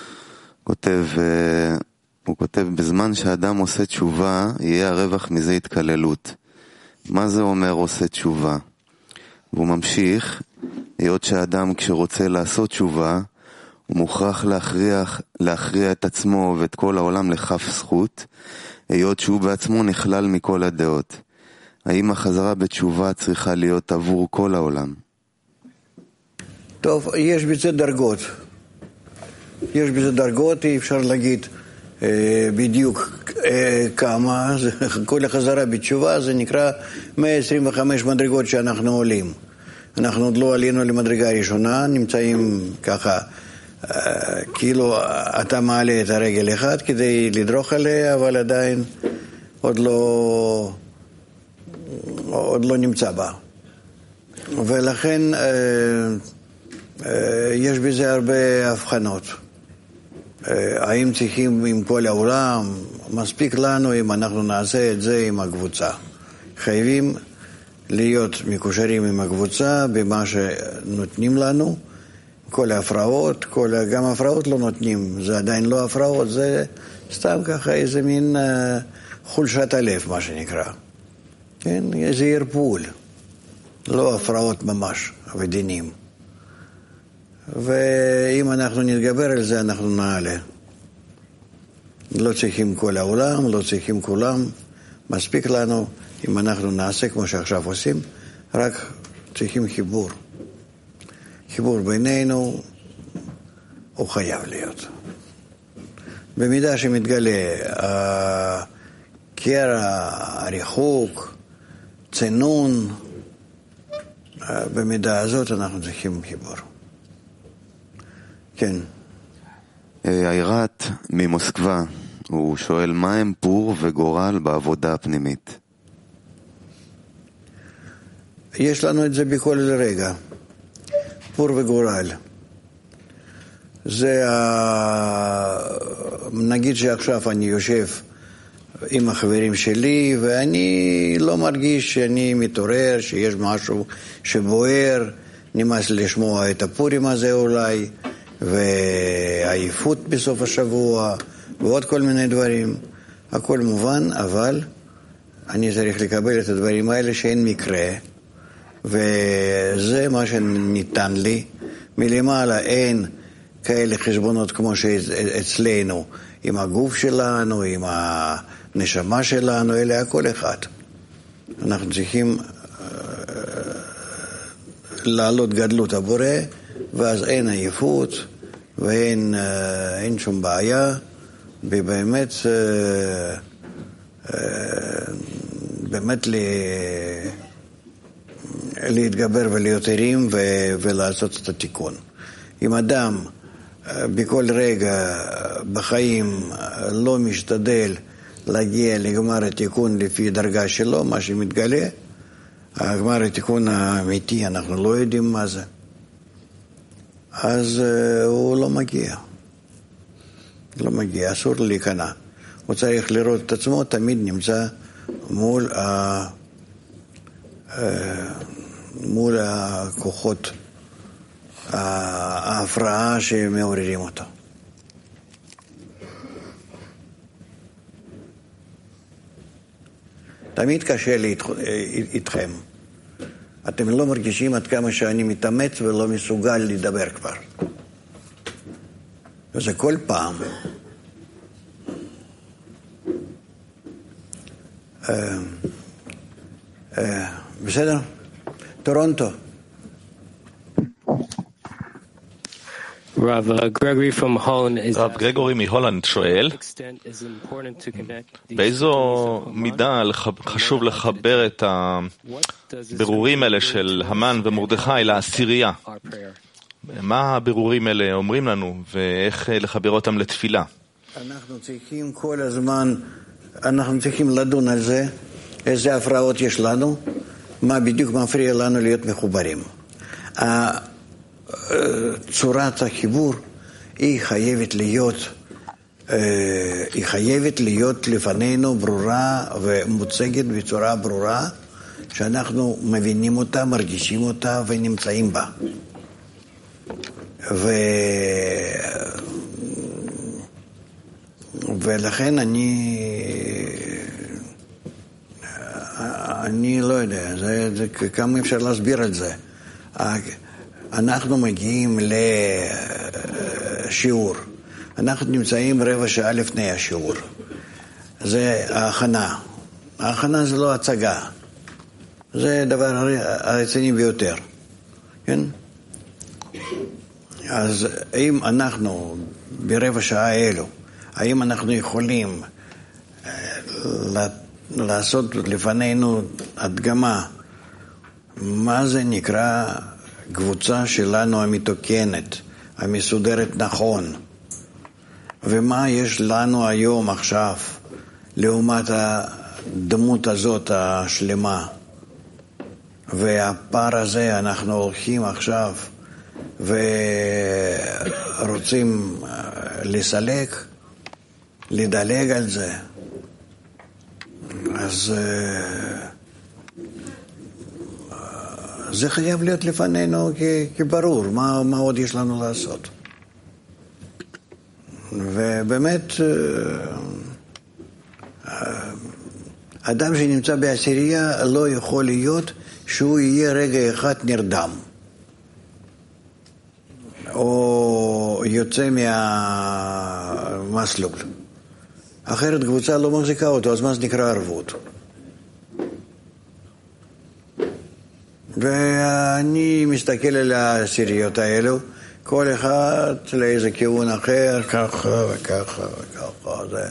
הוא כותב, בזמן שהאדם עושה תשובה, יהיה הרווח מזה התקללות. מה זה אומר עושה תשובה? והוא ממשיך, היות שהאדם כשרוצה לעשות תשובה, הוא מוכרח להכריע את עצמו ואת כל העולם לכף זכות, היות שהוא בעצמו נכלל מכל הדעות. האם החזרה בתשובה צריכה להיות עבור כל העולם? טוב, יש בזה דרגות. אי אפשר להגיד בדיוק כמה, כל החזרה בתשובה זה נקרא 125 מדרגות שאנחנו עולים. אנחנו עוד לא עלינו למדרגה הראשונה, נמצאים ככה, כאילו אתה מעלה את הרגל אחד כדי לדרוך עליה, אבל עדיין עוד לא נמצא בה. ולכן יש בזה הרבה הבחנות. האם צריכים עם כל העולם? מספיק לנו אם אנחנו נעשה את זה עם הקבוצה. חייבים להיות מקושרים עם הקבוצה במה שנותנים לנו. כל ההפרעות, גם ההפרעות לא נותנים. זה עדיין לא הפרעות, זה סתם ככה איזה מין חולשת הלב, מה שנקרא. כן? איזה ערפול. לא הפרעות ממש, ודינים. ואם אנחנו נתגבר על זה, אנחנו נעלה. לא צריכים כל העולם, לא צריכים כולם. מספיק לנו, אם אנחנו נעשה כמו שעכשיו עושים, רק צריכים חיבור. חיבור בינינו, הוא חייב להיות. במידה שמתגלה קרע, הריחוק, צינון, במידה הזאת אנחנו צריכים חיבור. כן. איירת ממוסקבה, הוא שואל מה הם פור וגורל בעבודה הפנימית? יש לנו את זה בכל רגע. פור וגורל. זה, נגיד שעכשיו אני יושב עם החברים שלי ואני לא מרגיש שאני מתעורר, שיש משהו שבוער, נמאס לשמוע את הפורים הזה אולי, ועייפות בסוף השבוע, ועוד כל מיני דברים. הכל מובן, אבל אני צריך לקבל את הדברים האלה שאין מקרה, וזה מה שניתן לי. מלמעלה אין כאלה חשבונות כמו שאצלנו, עם הגוף שלנו, עם הנשמה שלנו, אלה הכל אחד. אנחנו צריכים לעלות גדלות הבורא, ואז אין עייפות, ואין שום בעיה, ובאמת באמת להתגבר ולהיות ערים ולעשות את התיקון. אם אדם בכל רגע בחיים לא משתדל להגיע לגמר התיקון לפי דרגה שלו, מה שמתגלה, הגמר התיקון האמיתי, אנחנו לא יודעים מה זה, אז הוא לא מגיע. לא מגיע, אסור להיכנע. הוא צריך לראות את עצמו, תמיד נמצא מול הכוחות ההפרעה שמעוררים אותו. תמיד קשה לי איתכם. אתם לא מרגישים עד כמה שאני מתאמץ ולא מסוגל לדבר כבר. וזה כל פעם. בסדר? טורונטו. רב גרגורי מהולנד שואל, באיזו מידה חשוב לחבר את הבירורים האלה של המן ומרדכי לעשירייה? מה הבירורים האלה אומרים לנו, ואיך לחבר אותם לתפילה? אנחנו צריכים כל הזמן, אנחנו צריכים לדון על זה, איזה הפרעות יש לנו, מה בדיוק מפריע לנו להיות מחוברים. צורת החיבור היא חייבת להיות לפנינו ברורה ומוצגת בצורה ברורה, שאנחנו מבינים אותה, מרגישים אותה ונמצאים בה. ולכן אני לא יודע, כמה אפשר להסביר על זה. אנחנו מגיעים לשיעור, אנחנו נמצאים רבע שעה לפני השיעור. זה ההכנה. ההכנה זה לא הצגה, זה דבר הרציני ביותר, כן? אז אם אנחנו ברבע שעה אלו, האם אנחנו יכולים לעשות לפנינו הדגמה מה זה נקרא קבוצה שלנו המתוקנת, המסודרת נכון, ומה יש לנו היום עכשיו לעומת הדמות הזאת השלמה, והפער הזה אנחנו הולכים עכשיו ורוצים לסלק, לדלג על זה. אז זה חייב להיות לפנינו כברור, מה עוד יש לנו לעשות. ובאמת, אדם שנמצא בעשירייה לא יכול להיות שהוא יהיה רגע אחד נרדם, או יוצא מהמסלול. אחרת קבוצה לא מחזיקה אותו, אז מה זה נקרא ערבות? ואני מסתכל על העשיריות האלו, כל אחד לאיזה כיוון אחר, ככה וככה וככה, זה...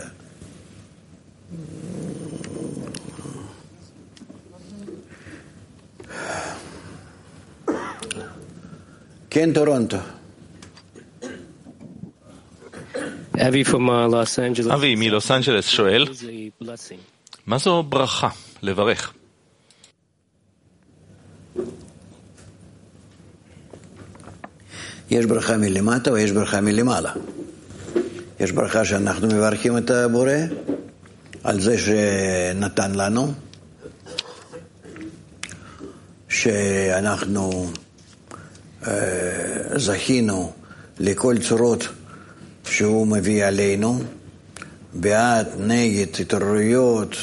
כן, טורונטו. אבי מלוס אנג'לס שואל, מה זו ברכה? לברך. יש ברכה מלמטה ויש ברכה מלמעלה. יש ברכה שאנחנו מברכים את הבורא על זה שנתן לנו, שאנחנו זכינו לכל צורות שהוא מביא עלינו, בעד, נגד, התעוררויות,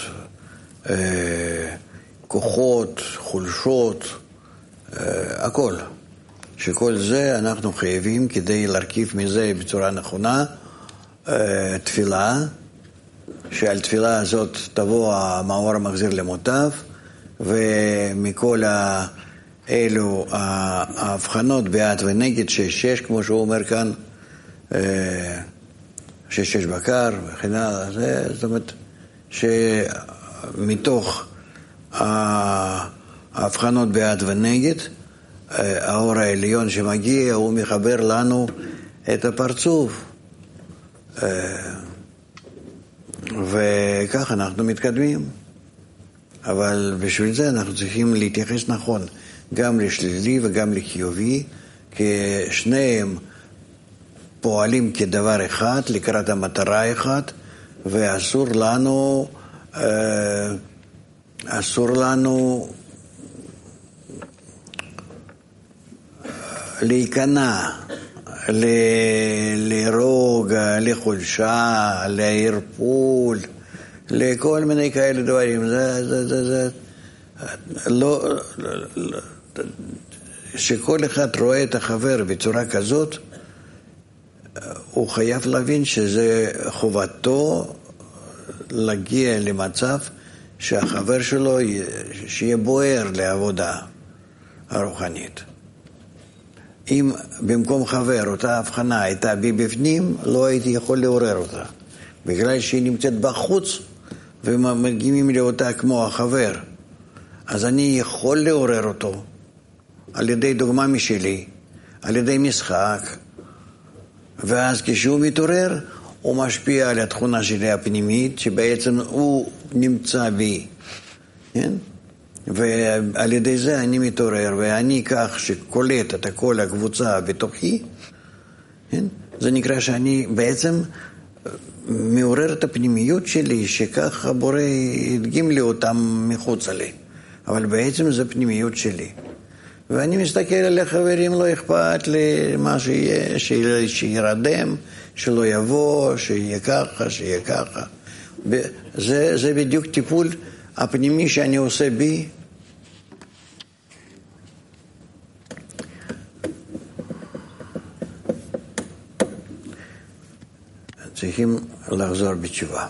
כוחות, חולשות, הכל. שכל זה אנחנו חייבים כדי להרכיב מזה בצורה נכונה תפילה, שעל תפילה הזאת תבוא המאור המחזיר למוטב, ומכל אלו ההבחנות בעד ונגד, שש, כמו שהוא אומר כאן, שש בקר וכן הלאה, זאת אומרת שמתוך ההבחנות בעד ונגד, האור העליון שמגיע הוא מחבר לנו את הפרצוף, וכך אנחנו מתקדמים. אבל בשביל זה אנחנו צריכים להתייחס נכון גם לשלילי וגם לחיובי, כי שניהם פועלים כדבר אחד לקראת המטרה אחת, ואסור לנו להיכנע לרוגע, לחולשה, לערפול, לכל מיני כאלה דברים. לא, שכל אחד רואה את החבר בצורה כזאת, הוא חייב להבין שזה חובתו להגיע למצב שהחבר שלו שיהיה בוער לעבודה הרוחנית. אם במקום חבר אותה הבחנה הייתה בי בפנים, לא הייתי יכול לעורר אותה. בגלל שהיא נמצאת בחוץ ומגיעים לאותה כמו החבר, אז אני יכול לעורר אותו על ידי דוגמה משלי, על ידי משחק, ואז כשהוא מתעורר הוא משפיע על התכונה שלי הפנימית, שבעצם הוא נמצא בי, כן? ועל ידי זה אני מתעורר, ואני כך שקולט את כל הקבוצה בתוכי, כן? זה נקרא שאני בעצם מעורר את הפנימיות שלי, שכך הבורא ידגים לי אותם מחוץ לי, אבל בעצם זה פנימיות שלי. ואני מסתכל על החברים, לא אכפת לי מה שיהיה, שירדם, שלא יבוא, שיהיה ככה, שיהיה ככה. זה בדיוק טיפול הפנימי שאני עושה בי. צריכים לחזור בתשובה.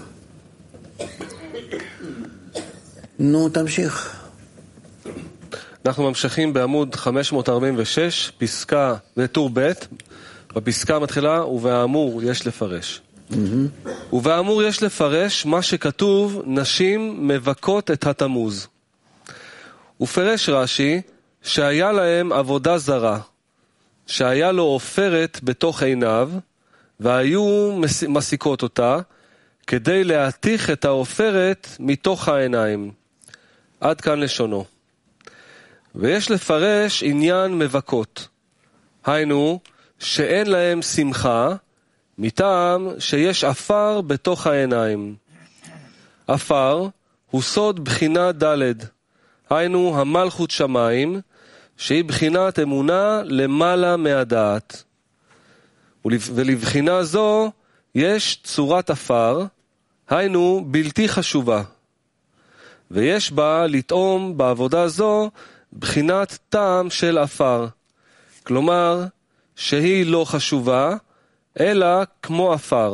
נו, תמשיך. אנחנו ממשיכים בעמוד 546, פסקה בטור ב', בפסקה מתחילה, ובאמור יש לפרש. ובאמור יש לפרש מה שכתוב, נשים מבכות את התמוז. ופרש רש"י שהיה להם עבודה זרה, שהיה לו עופרת בתוך עיניו, והיו מסיקות אותה, כדי להתיך את העופרת מתוך העיניים. עד כאן לשונו. ויש לפרש עניין מבכות, היינו שאין להם שמחה, מטעם שיש אפר בתוך העיניים. אפר הוא סוד בחינה ד', היינו המלכות שמיים, שהיא בחינת אמונה למעלה מהדעת. ולבחינה זו יש צורת אפר, היינו בלתי חשובה. ויש בה לטעום בעבודה זו בחינת טעם של אפר, כלומר שהיא לא חשובה, אלא כמו אפר.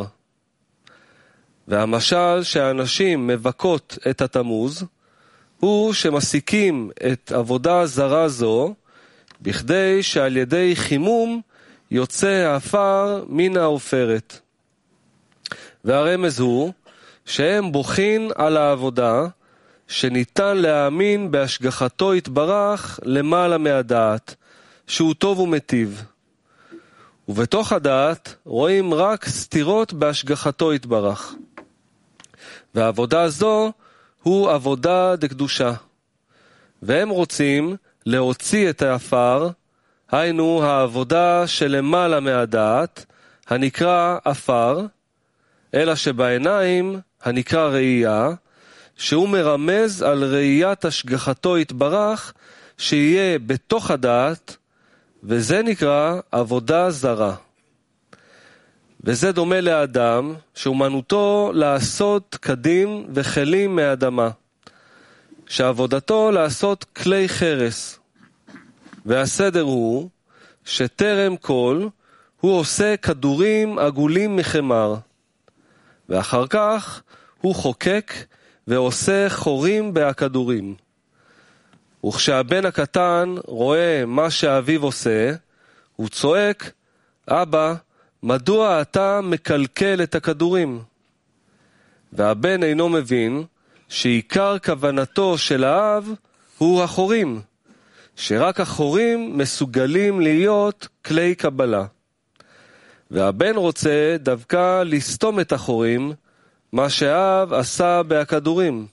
והמשל שהאנשים מבכות את התמוז, הוא שמסיקים את עבודה זרה זו, בכדי שעל ידי חימום יוצא האפר מן העופרת. והרמז הוא שהם בוכים על העבודה שניתן להאמין בהשגחתו יתברך למעלה מהדעת, שהוא טוב ומטיב. ובתוך הדעת רואים רק סתירות בהשגחתו יתברך. והעבודה זו הוא עבודה דקדושה. והם רוצים להוציא את האפר, היינו העבודה שלמעלה מהדעת, הנקרא אפר, אלא שבעיניים הנקרא ראייה, שהוא מרמז על ראיית השגחתו יתברך, שיהיה בתוך הדעת, וזה נקרא עבודה זרה. וזה דומה לאדם, שאומנותו לעשות קדים וכלים מהאדמה, שעבודתו לעשות כלי חרס. והסדר הוא שטרם כל הוא עושה כדורים עגולים מחמר, ואחר כך הוא חוקק ועושה חורים בהכדורים. וכשהבן הקטן רואה מה שאביו עושה, הוא צועק, אבא, מדוע אתה מקלקל את הכדורים? והבן אינו מבין שעיקר כוונתו של האב הוא החורים, שרק החורים מסוגלים להיות כלי קבלה. והבן רוצה דווקא לסתום את החורים, מה שהאב עשה בהכדורים.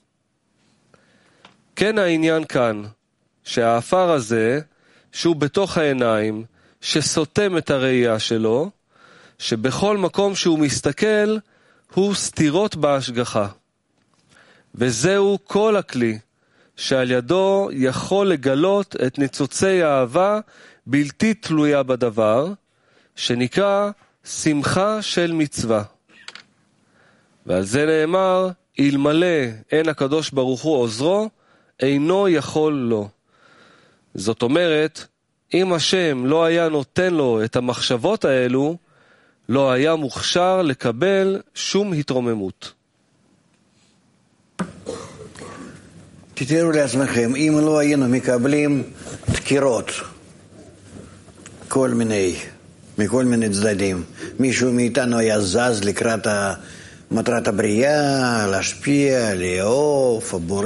כן העניין כאן, שהאפר הזה, שהוא בתוך העיניים, שסותם את הראייה שלו, שבכל מקום שהוא מסתכל, הוא סתירות בהשגחה. וזהו כל הכלי, שעל ידו יכול לגלות את ניצוצי האהבה בלתי תלויה בדבר, שנקרא שמחה של מצווה. ועל זה נאמר, אלמלא אין הקדוש ברוך הוא עוזרו, אינו יכול לו. זאת אומרת, אם השם לא היה נותן לו את המחשבות האלו, לא היה מוכשר לקבל שום התרוממות. תתארו לעצמכם, אם לא היינו מקבלים דקירות, מכל מיני צדדים, מישהו מאיתנו היה זז לקראת מטרת הבריאה, להשפיע, לאהוב, הבורא,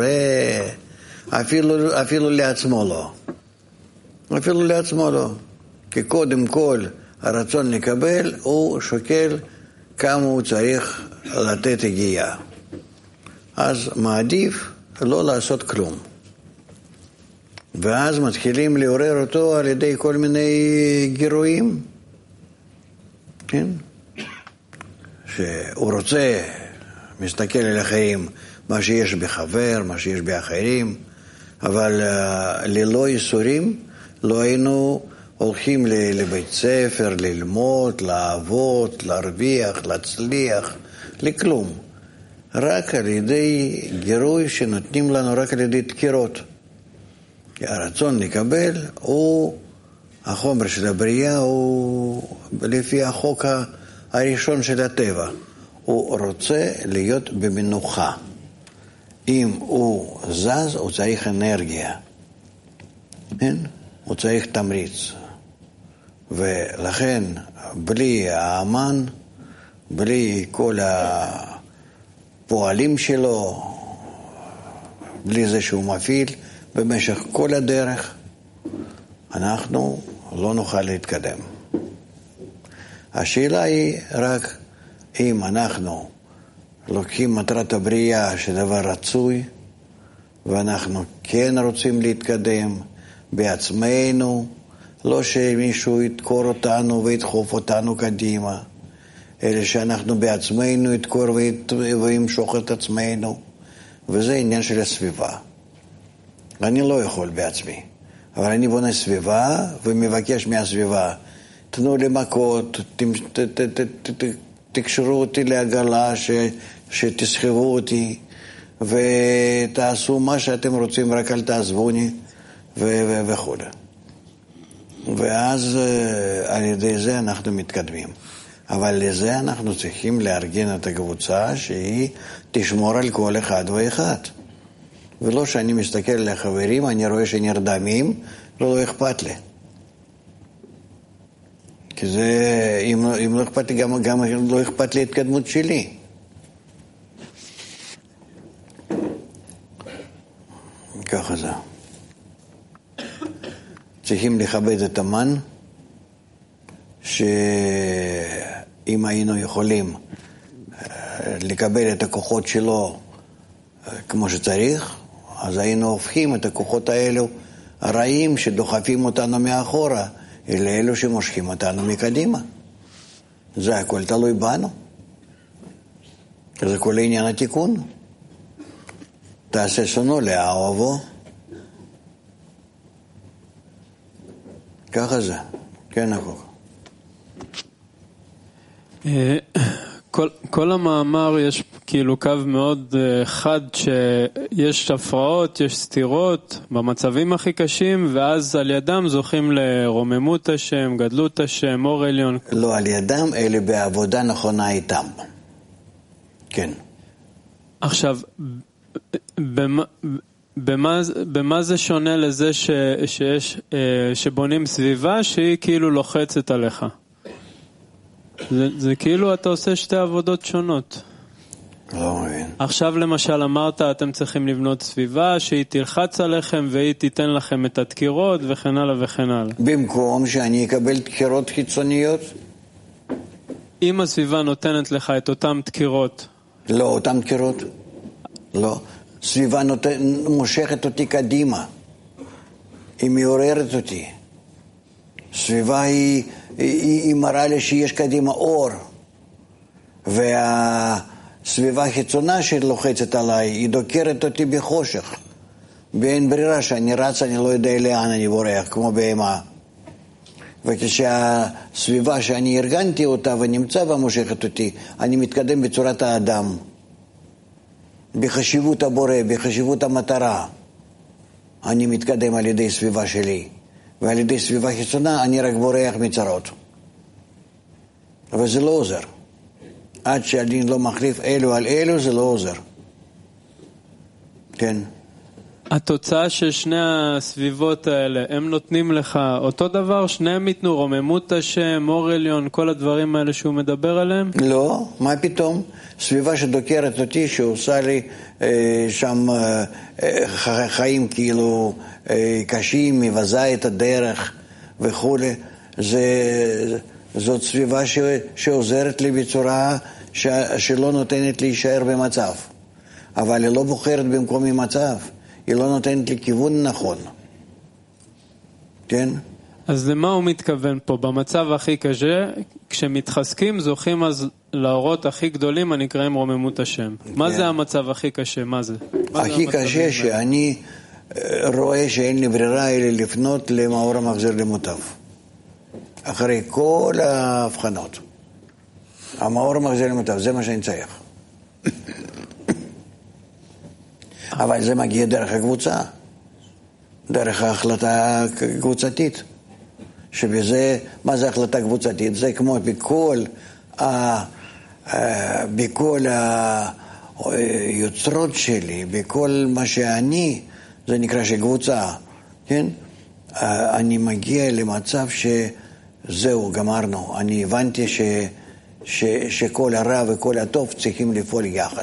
אפילו לעצמו לא. אפילו לעצמו לא. כי קודם כל הרצון לקבל הוא שוקל כמה הוא צריך לתת הגיעה. אז מעדיף לא לעשות כלום. ואז מתחילים לעורר אותו על ידי כל מיני גירויים. כן? שהוא רוצה, מסתכל על החיים, מה שיש בחבר, מה שיש באחרים, אבל ללא ייסורים לא היינו הולכים לבית ספר, ללמוד, לעבוד, להרוויח, להצליח, לכלום. רק על ידי גירוי שנותנים לנו רק על ידי דקירות. הרצון לקבל הוא, החומר של הבריאה הוא לפי החוק הראשון של הטבע. הוא רוצה להיות במנוחה. אם הוא זז, הוא צריך אנרגיה. כן? הוא צריך תמריץ. ולכן, בלי האמן, בלי כל הפועלים שלו, בלי זה שהוא מפעיל, במשך כל הדרך, אנחנו לא נוכל להתקדם. השאלה היא רק אם אנחנו לוקחים מטרת הבריאה שדבר רצוי, ואנחנו כן רוצים להתקדם בעצמנו, לא שמישהו ידקור אותנו וידחוף אותנו קדימה, אלא שאנחנו בעצמנו ידקור וימשוך את עצמנו, וזה עניין של הסביבה. אני לא יכול בעצמי, אבל אני בונה סביבה ומבקש מהסביבה, תנו לי מכות, תקשרו אותי לעגלה, שתסחבו אותי, ותעשו מה שאתם רוצים, רק אל תעזבוני, וכו'. ואז על ידי זה אנחנו מתקדמים. אבל לזה אנחנו צריכים לארגן את הקבוצה שהיא תשמור על כל אחד ואחד. ולא שאני מסתכל על החברים, אני רואה שנרדמים, לא אכפת לי. כי זה, אם לא אכפת לי, גם לא אכפת לי התקדמות שלי. ככה זה. צריכים לכבד את המן, שאם היינו יכולים לקבל את הכוחות שלו כמו שצריך, אז היינו הופכים את הכוחות האלו הרעים שדוחפים אותנו מאחורה, אלה אלו שמושכים אותנו מקדימה. זה הכל תלוי בנו. זה כל עניין התיקון. תעשה שונו לאהובו. ככה זה. כן, הכל. כל המאמר יש כאילו קו מאוד חד שיש הפרעות, יש סתירות במצבים הכי קשים, ואז על ידם זוכים לרוממות השם, גדלות השם, אור עליון. לא על ידם, אלה בעבודה נכונה איתם. כן. עכשיו, במה זה שונה לזה שבונים סביבה שהיא כאילו לוחצת עליך? זה כאילו אתה עושה שתי עבודות שונות. לא מבין. עכשיו למשל אמרת, אתם צריכים לבנות סביבה שהיא תלחץ עליכם והיא תיתן לכם את הדקירות וכן הלאה וכן הלאה. במקום שאני אקבל דקירות חיצוניות? אם הסביבה נותנת לך את אותם דקירות. לא, אותם דקירות. לא. סביבה מושכת אותי קדימה. היא מעוררת אותי. סביבה היא מראה לי שיש קדימה אור, והסביבה החיצונה שלוחצת עליי היא דוקרת אותי בחושך, ואין ברירה שאני רץ, אני לא יודע לאן אני בורח, כמו בהמה. וכשהסביבה שאני ארגנתי אותה ונמצא ומושכת אותי, אני מתקדם בצורת האדם, בחשיבות הבורא, בחשיבות המטרה. אני מתקדם על ידי סביבה שלי, ועל ידי סביבה חיצונה אני רק בורח מצרות. אבל זה לא עוזר. עד שאני לא מחליף אלו על אלו, זה לא עוזר. כן. התוצאה של שני הסביבות האלה, הם נותנים לך אותו דבר? שניהם ייתנו רוממות השם, אור עליון, כל הדברים האלה שהוא מדבר עליהם? לא, מה פתאום? סביבה שדוקרת אותי, שעושה לי שם חיים כאילו קשים, מבזה את הדרך וכו'. זאת סביבה שעוזרת לי בצורה שלא נותנת להישאר במצב. אבל היא לא בוחרת במקומי מצב. היא לא נותנת לי כיוון נכון. כן? אז למה הוא מתכוון פה? במצב הכי קשה, כשמתחזקים זוכים אז לאורות הכי גדולים הנקראים רוממות השם. כן. מה זה המצב הכי קשה? מה זה? הכי קשה שאני רואה שאין לי ברירה אלא לפנות למאור המחזיר למוטב. אחרי כל ההבחנות. המאור המחזיר למוטב, זה מה שאני צריך. אבל זה מגיע דרך הקבוצה, דרך ההחלטה הקבוצתית. שבזה, מה זה החלטה קבוצתית? זה כמו בכל היוצרות שלי, בכל מה שאני, זה נקרא שקבוצה, כן? אני מגיע למצב שזהו, גמרנו. אני הבנתי שכל הרע וכל הטוב צריכים לפעול יחד.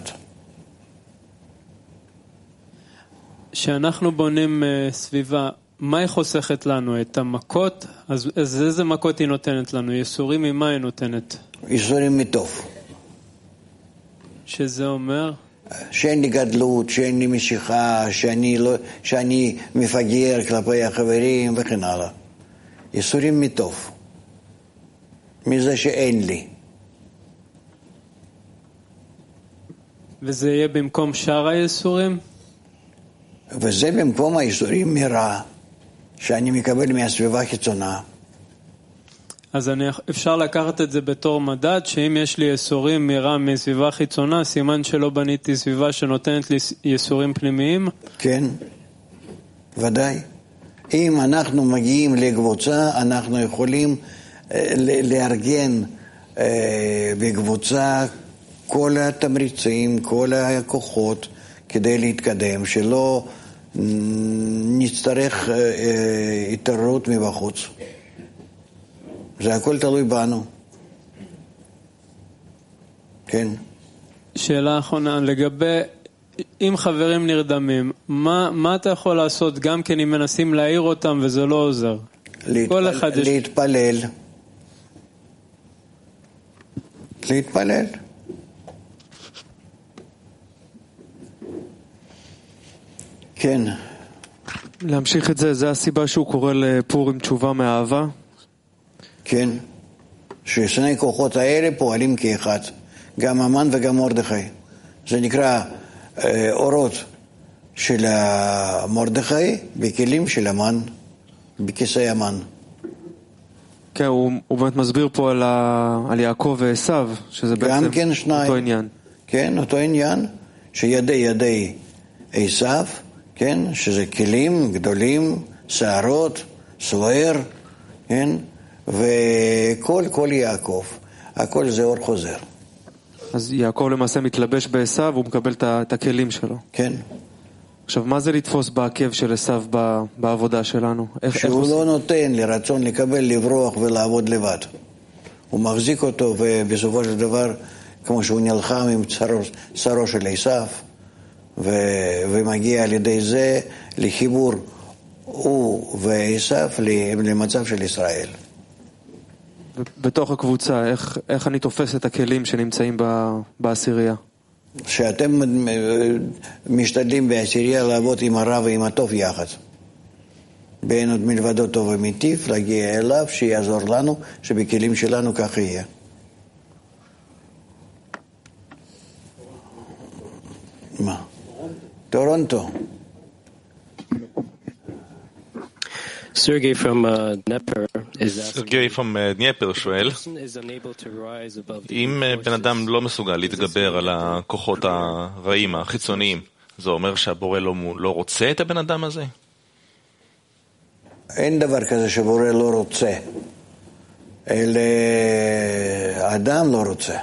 שאנחנו בונים סביבה, מה היא חוסכת לנו? את המכות? אז איזה מכות היא נותנת לנו? יסורים ממה היא נותנת? יסורים מטוב. שזה אומר? שאין לי גדלות, שאין לי משיכה, שאני מפגר כלפי החברים וכן הלאה. יסורים מטוב. מזה שאין לי. וזה יהיה במקום שאר היסורים? וזה במקום היסורים מרע שאני מקבל מהסביבה החיצונה. אז אפשר לקחת את זה בתור מדד, שאם יש לי יסורים מרע מסביבה חיצונה, סימן שלא בניתי סביבה שנותנת לי יסורים פנימיים? כן, ודאי. אם אנחנו מגיעים לקבוצה, אנחנו יכולים לארגן בקבוצה כל התמריצים, כל הכוחות, כדי להתקדם, שלא נצטרך התעררות מבחוץ. זה הכל תלוי בנו. כן. שאלה אחרונה, לגבי אם חברים נרדמים, מה אתה יכול לעשות גם כן אם מנסים להעיר אותם וזה לא עוזר? להתפלל. להתפלל. כן. להמשיך את זה, זה הסיבה שהוא קורא לפורים תשובה מאהבה? כן. ששני כוחות האלה פועלים כאחד. גם המן וגם מרדכי. זה נקרא אורות של מרדכי בכלים של המן, בכיסא המן. כן, הוא באמת מסביר פה על יעקב ועשיו, שזה בעצם כן אותו עניין. כן, אותו עניין, שידי עשיו, כן, שזה כלים גדולים, שערות, סוער, כן, וכל יעקב, הכל זה אור חוזר. אז יעקב למעשה מתלבש בעשיו, והוא מקבל את הכלים שלו. כן. עכשיו, מה זה לתפוס בעקב של עשיו בעבודה שלנו? שהוא לא נותן לרצון לקבל, לברוח ולעבוד לבד. הוא מחזיק אותו, ובסופו של דבר, כמו שהוא נלחם עם שרו של עשיו, ומגיע על ידי זה לחיבור הוא ועשיו למצב של ישראל. בתוך הקבוצה, איך אני תופס את הכלים שנמצאים בעשירייה? שאתם משתדלים בעשירייה לעבוד עם הרע ועם הטוב יחד. בין עוד מלבדו טוב ומטיף, להגיע אליו, שיעזור לנו, שבכלים שלנו כך יהיה. מה? טורונטו. סרגי from דניפר שואל, אם בן אדם לא מסוגל להתגבר על הכוחות הרעים, החיצוניים, זה אומר שהבורא לא רוצה את הבן אדם הזה? אין דבר כזה שבורא לא רוצה, אלא האדם לא רוצה.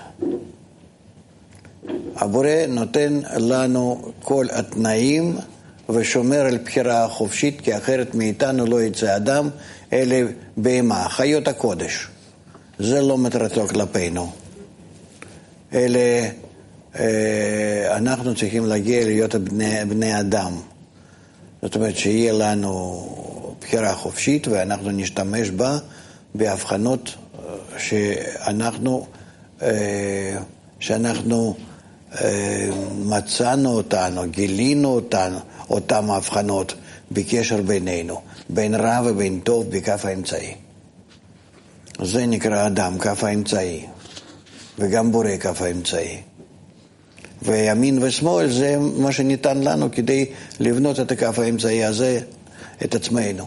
הבורא נותן לנו כל התנאים ושומר על בחירה חופשית, כי אחרת מאיתנו לא יצא אדם, אלה בהמה, חיות הקודש. זה לא מטרתו כלפינו. אלה, אנחנו צריכים להגיע להיות בני אדם. זאת אומרת שיהיה לנו בחירה חופשית, ואנחנו נשתמש בה בהבחנות שאנחנו מצאנו אותנו, גילינו אותם ההבחנות בקשר בינינו, בין רע ובין טוב בכף האמצעי. זה נקרא אדם, כף האמצעי, וגם בורא כף האמצעי. וימין ושמאל זה מה שניתן לנו כדי לבנות את הכף האמצעי הזה, את עצמנו.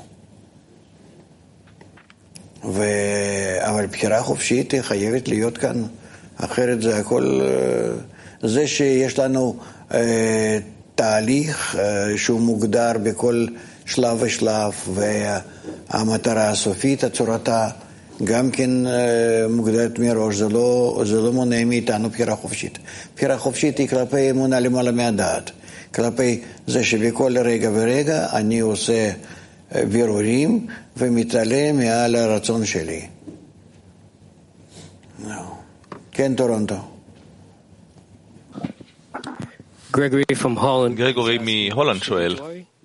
אבל בחירה חופשית היא חייבת להיות כאן, אחרת זה הכל, זה שיש לנו תהליך שהוא מוגדר בכל שלב ושלב, והמטרה הסופית, הצורתה, גם כן מוגדרת מראש, זה לא מונע מאיתנו בחירה חופשית. בחירה חופשית היא כלפי אמונה למעלה מהדעת, כלפי זה שבכל רגע ורגע אני עושה בירורים ומתעלה מעל הרצון שלי. כן, טורונטו. גרגורי מהולנד שואל,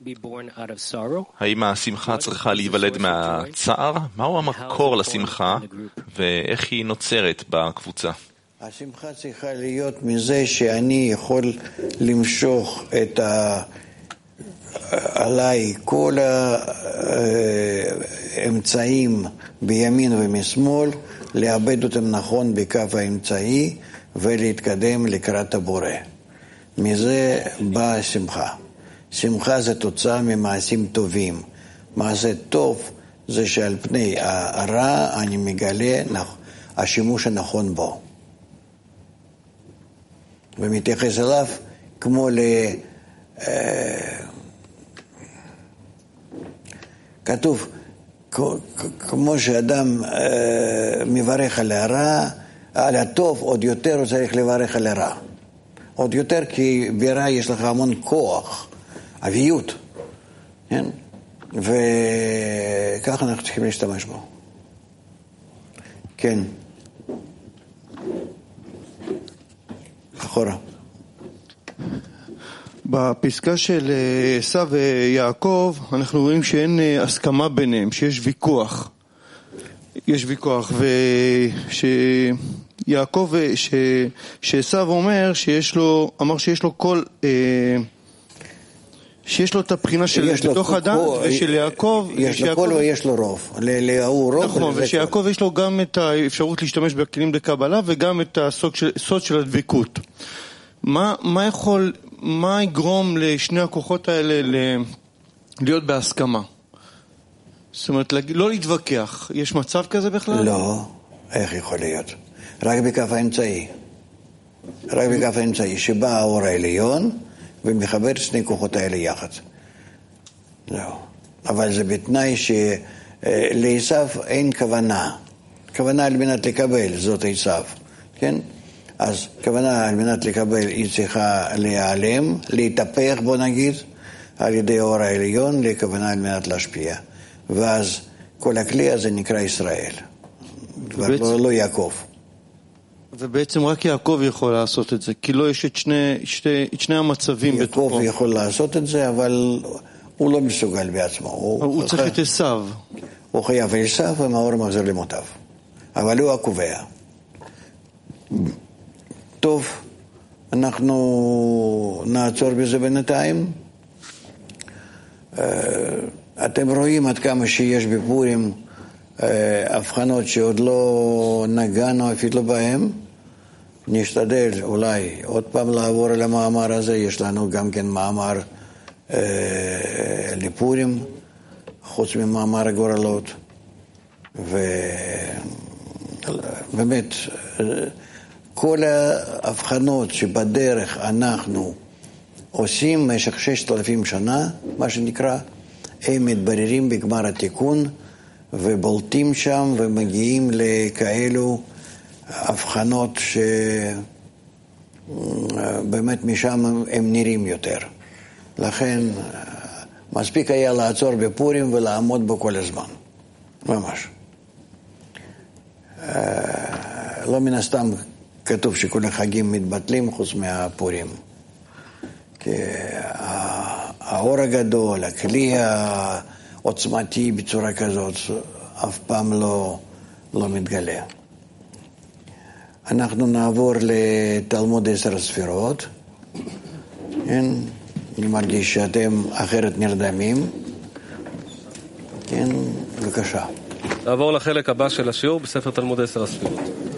האם השמחה צריכה להיוולד מהצער? מהו המקור לשמחה ואיך היא נוצרת בקבוצה? השמחה צריכה להיות מזה שאני יכול למשוך עליי כל האמצעים בימין ומשמאל, לאבד אותם נכון בקו האמצעי ולהתקדם לקראת הבורא. מזה באה השמחה. שמחה זה תוצאה ממעשים טובים. מעשה טוב זה שעל פני הרע אני מגלה השימוש הנכון בו. ומתייחס אליו כמו כתוב, כמו שאדם מברך על הרע, על הטוב, עוד יותר הוא צריך לברך על הרע. עוד יותר, כי ברע יש לך המון כוח, אביות, כן? וכך אנחנו צריכים להשתמש בו. כן. אחורה. בפסקה של עשיו ויעקב אנחנו רואים שאין הסכמה ביניהם, שיש ויכוח. יש ויכוח, ושיעקב, שעשיו אומר שיש לו, אמר שיש לו כל, שיש לו את הבחינה של בתוך אדם, ושל יעקב יש לו קול ויש לו רוב, להוא רוב. נכון, ושיעקב יש לו גם את האפשרות להשתמש בכלים לקבלה וגם את הסוד של הדבקות. מה יגרום לשני הכוחות האלה להיות בהסכמה? זאת אומרת, לא להתווכח. יש מצב כזה בכלל? לא, איך יכול להיות? רק בכף האמצעי. רק בכף האמצעי, שבא האור העליון ומחבר שני כוחות האלה יחד. לא. אבל זה בתנאי שלעשיו אין כוונה. כוונה על מנת לקבל, זאת עשיו. כן? אז כוונה על מנת לקבל היא צריכה להיעלם, להתהפך בוא נגיד, על ידי האור העליון, לכוונה על מנת להשפיע. ואז כל הכלי הזה נקרא ישראל. לא יעקב. ובעצם רק יעקב יכול לעשות את זה, כי לא יש את שני המצבים בתוכו. יעקב יכול לעשות את זה, אבל הוא לא מסוגל בעצמו. הוא צריך את עשיו. הוא חייב עשיו ומאור מחזיר למותיו. אבל הוא הקובע. טוב, אנחנו נעצור בזה בינתיים. אתם רואים עד כמה שיש בפורים הבחנות שעוד לא נגענו אפילו בהם. נשתדל אולי עוד פעם לעבור על המאמר הזה. יש לנו גם כן מאמר לפורים, חוץ ממאמר הגורלות. ובאמת, כל ההבחנות שבדרך אנחנו עושים במשך 6,000 שנה, מה שנקרא, הם מתבררים בגמר התיקון ובולטים שם ומגיעים לכאלו הבחנות שבאמת משם הם נראים יותר. לכן מספיק היה לעצור בפורים ולעמוד בו כל הזמן. ממש. לא מן הסתם כתוב שכל החגים מתבטלים חוץ מהפורים. כי האור הגדול, הכלי העוצמתי בצורה כזאת, אף פעם לא מתגלה. אנחנו נעבור לתלמוד 10 הספירות. כן? אני מרגיש שאתם אחרת נרדמים. כן, בבקשה. נעבור לחלק הבא של השיעור בספר תלמוד 10 הספירות.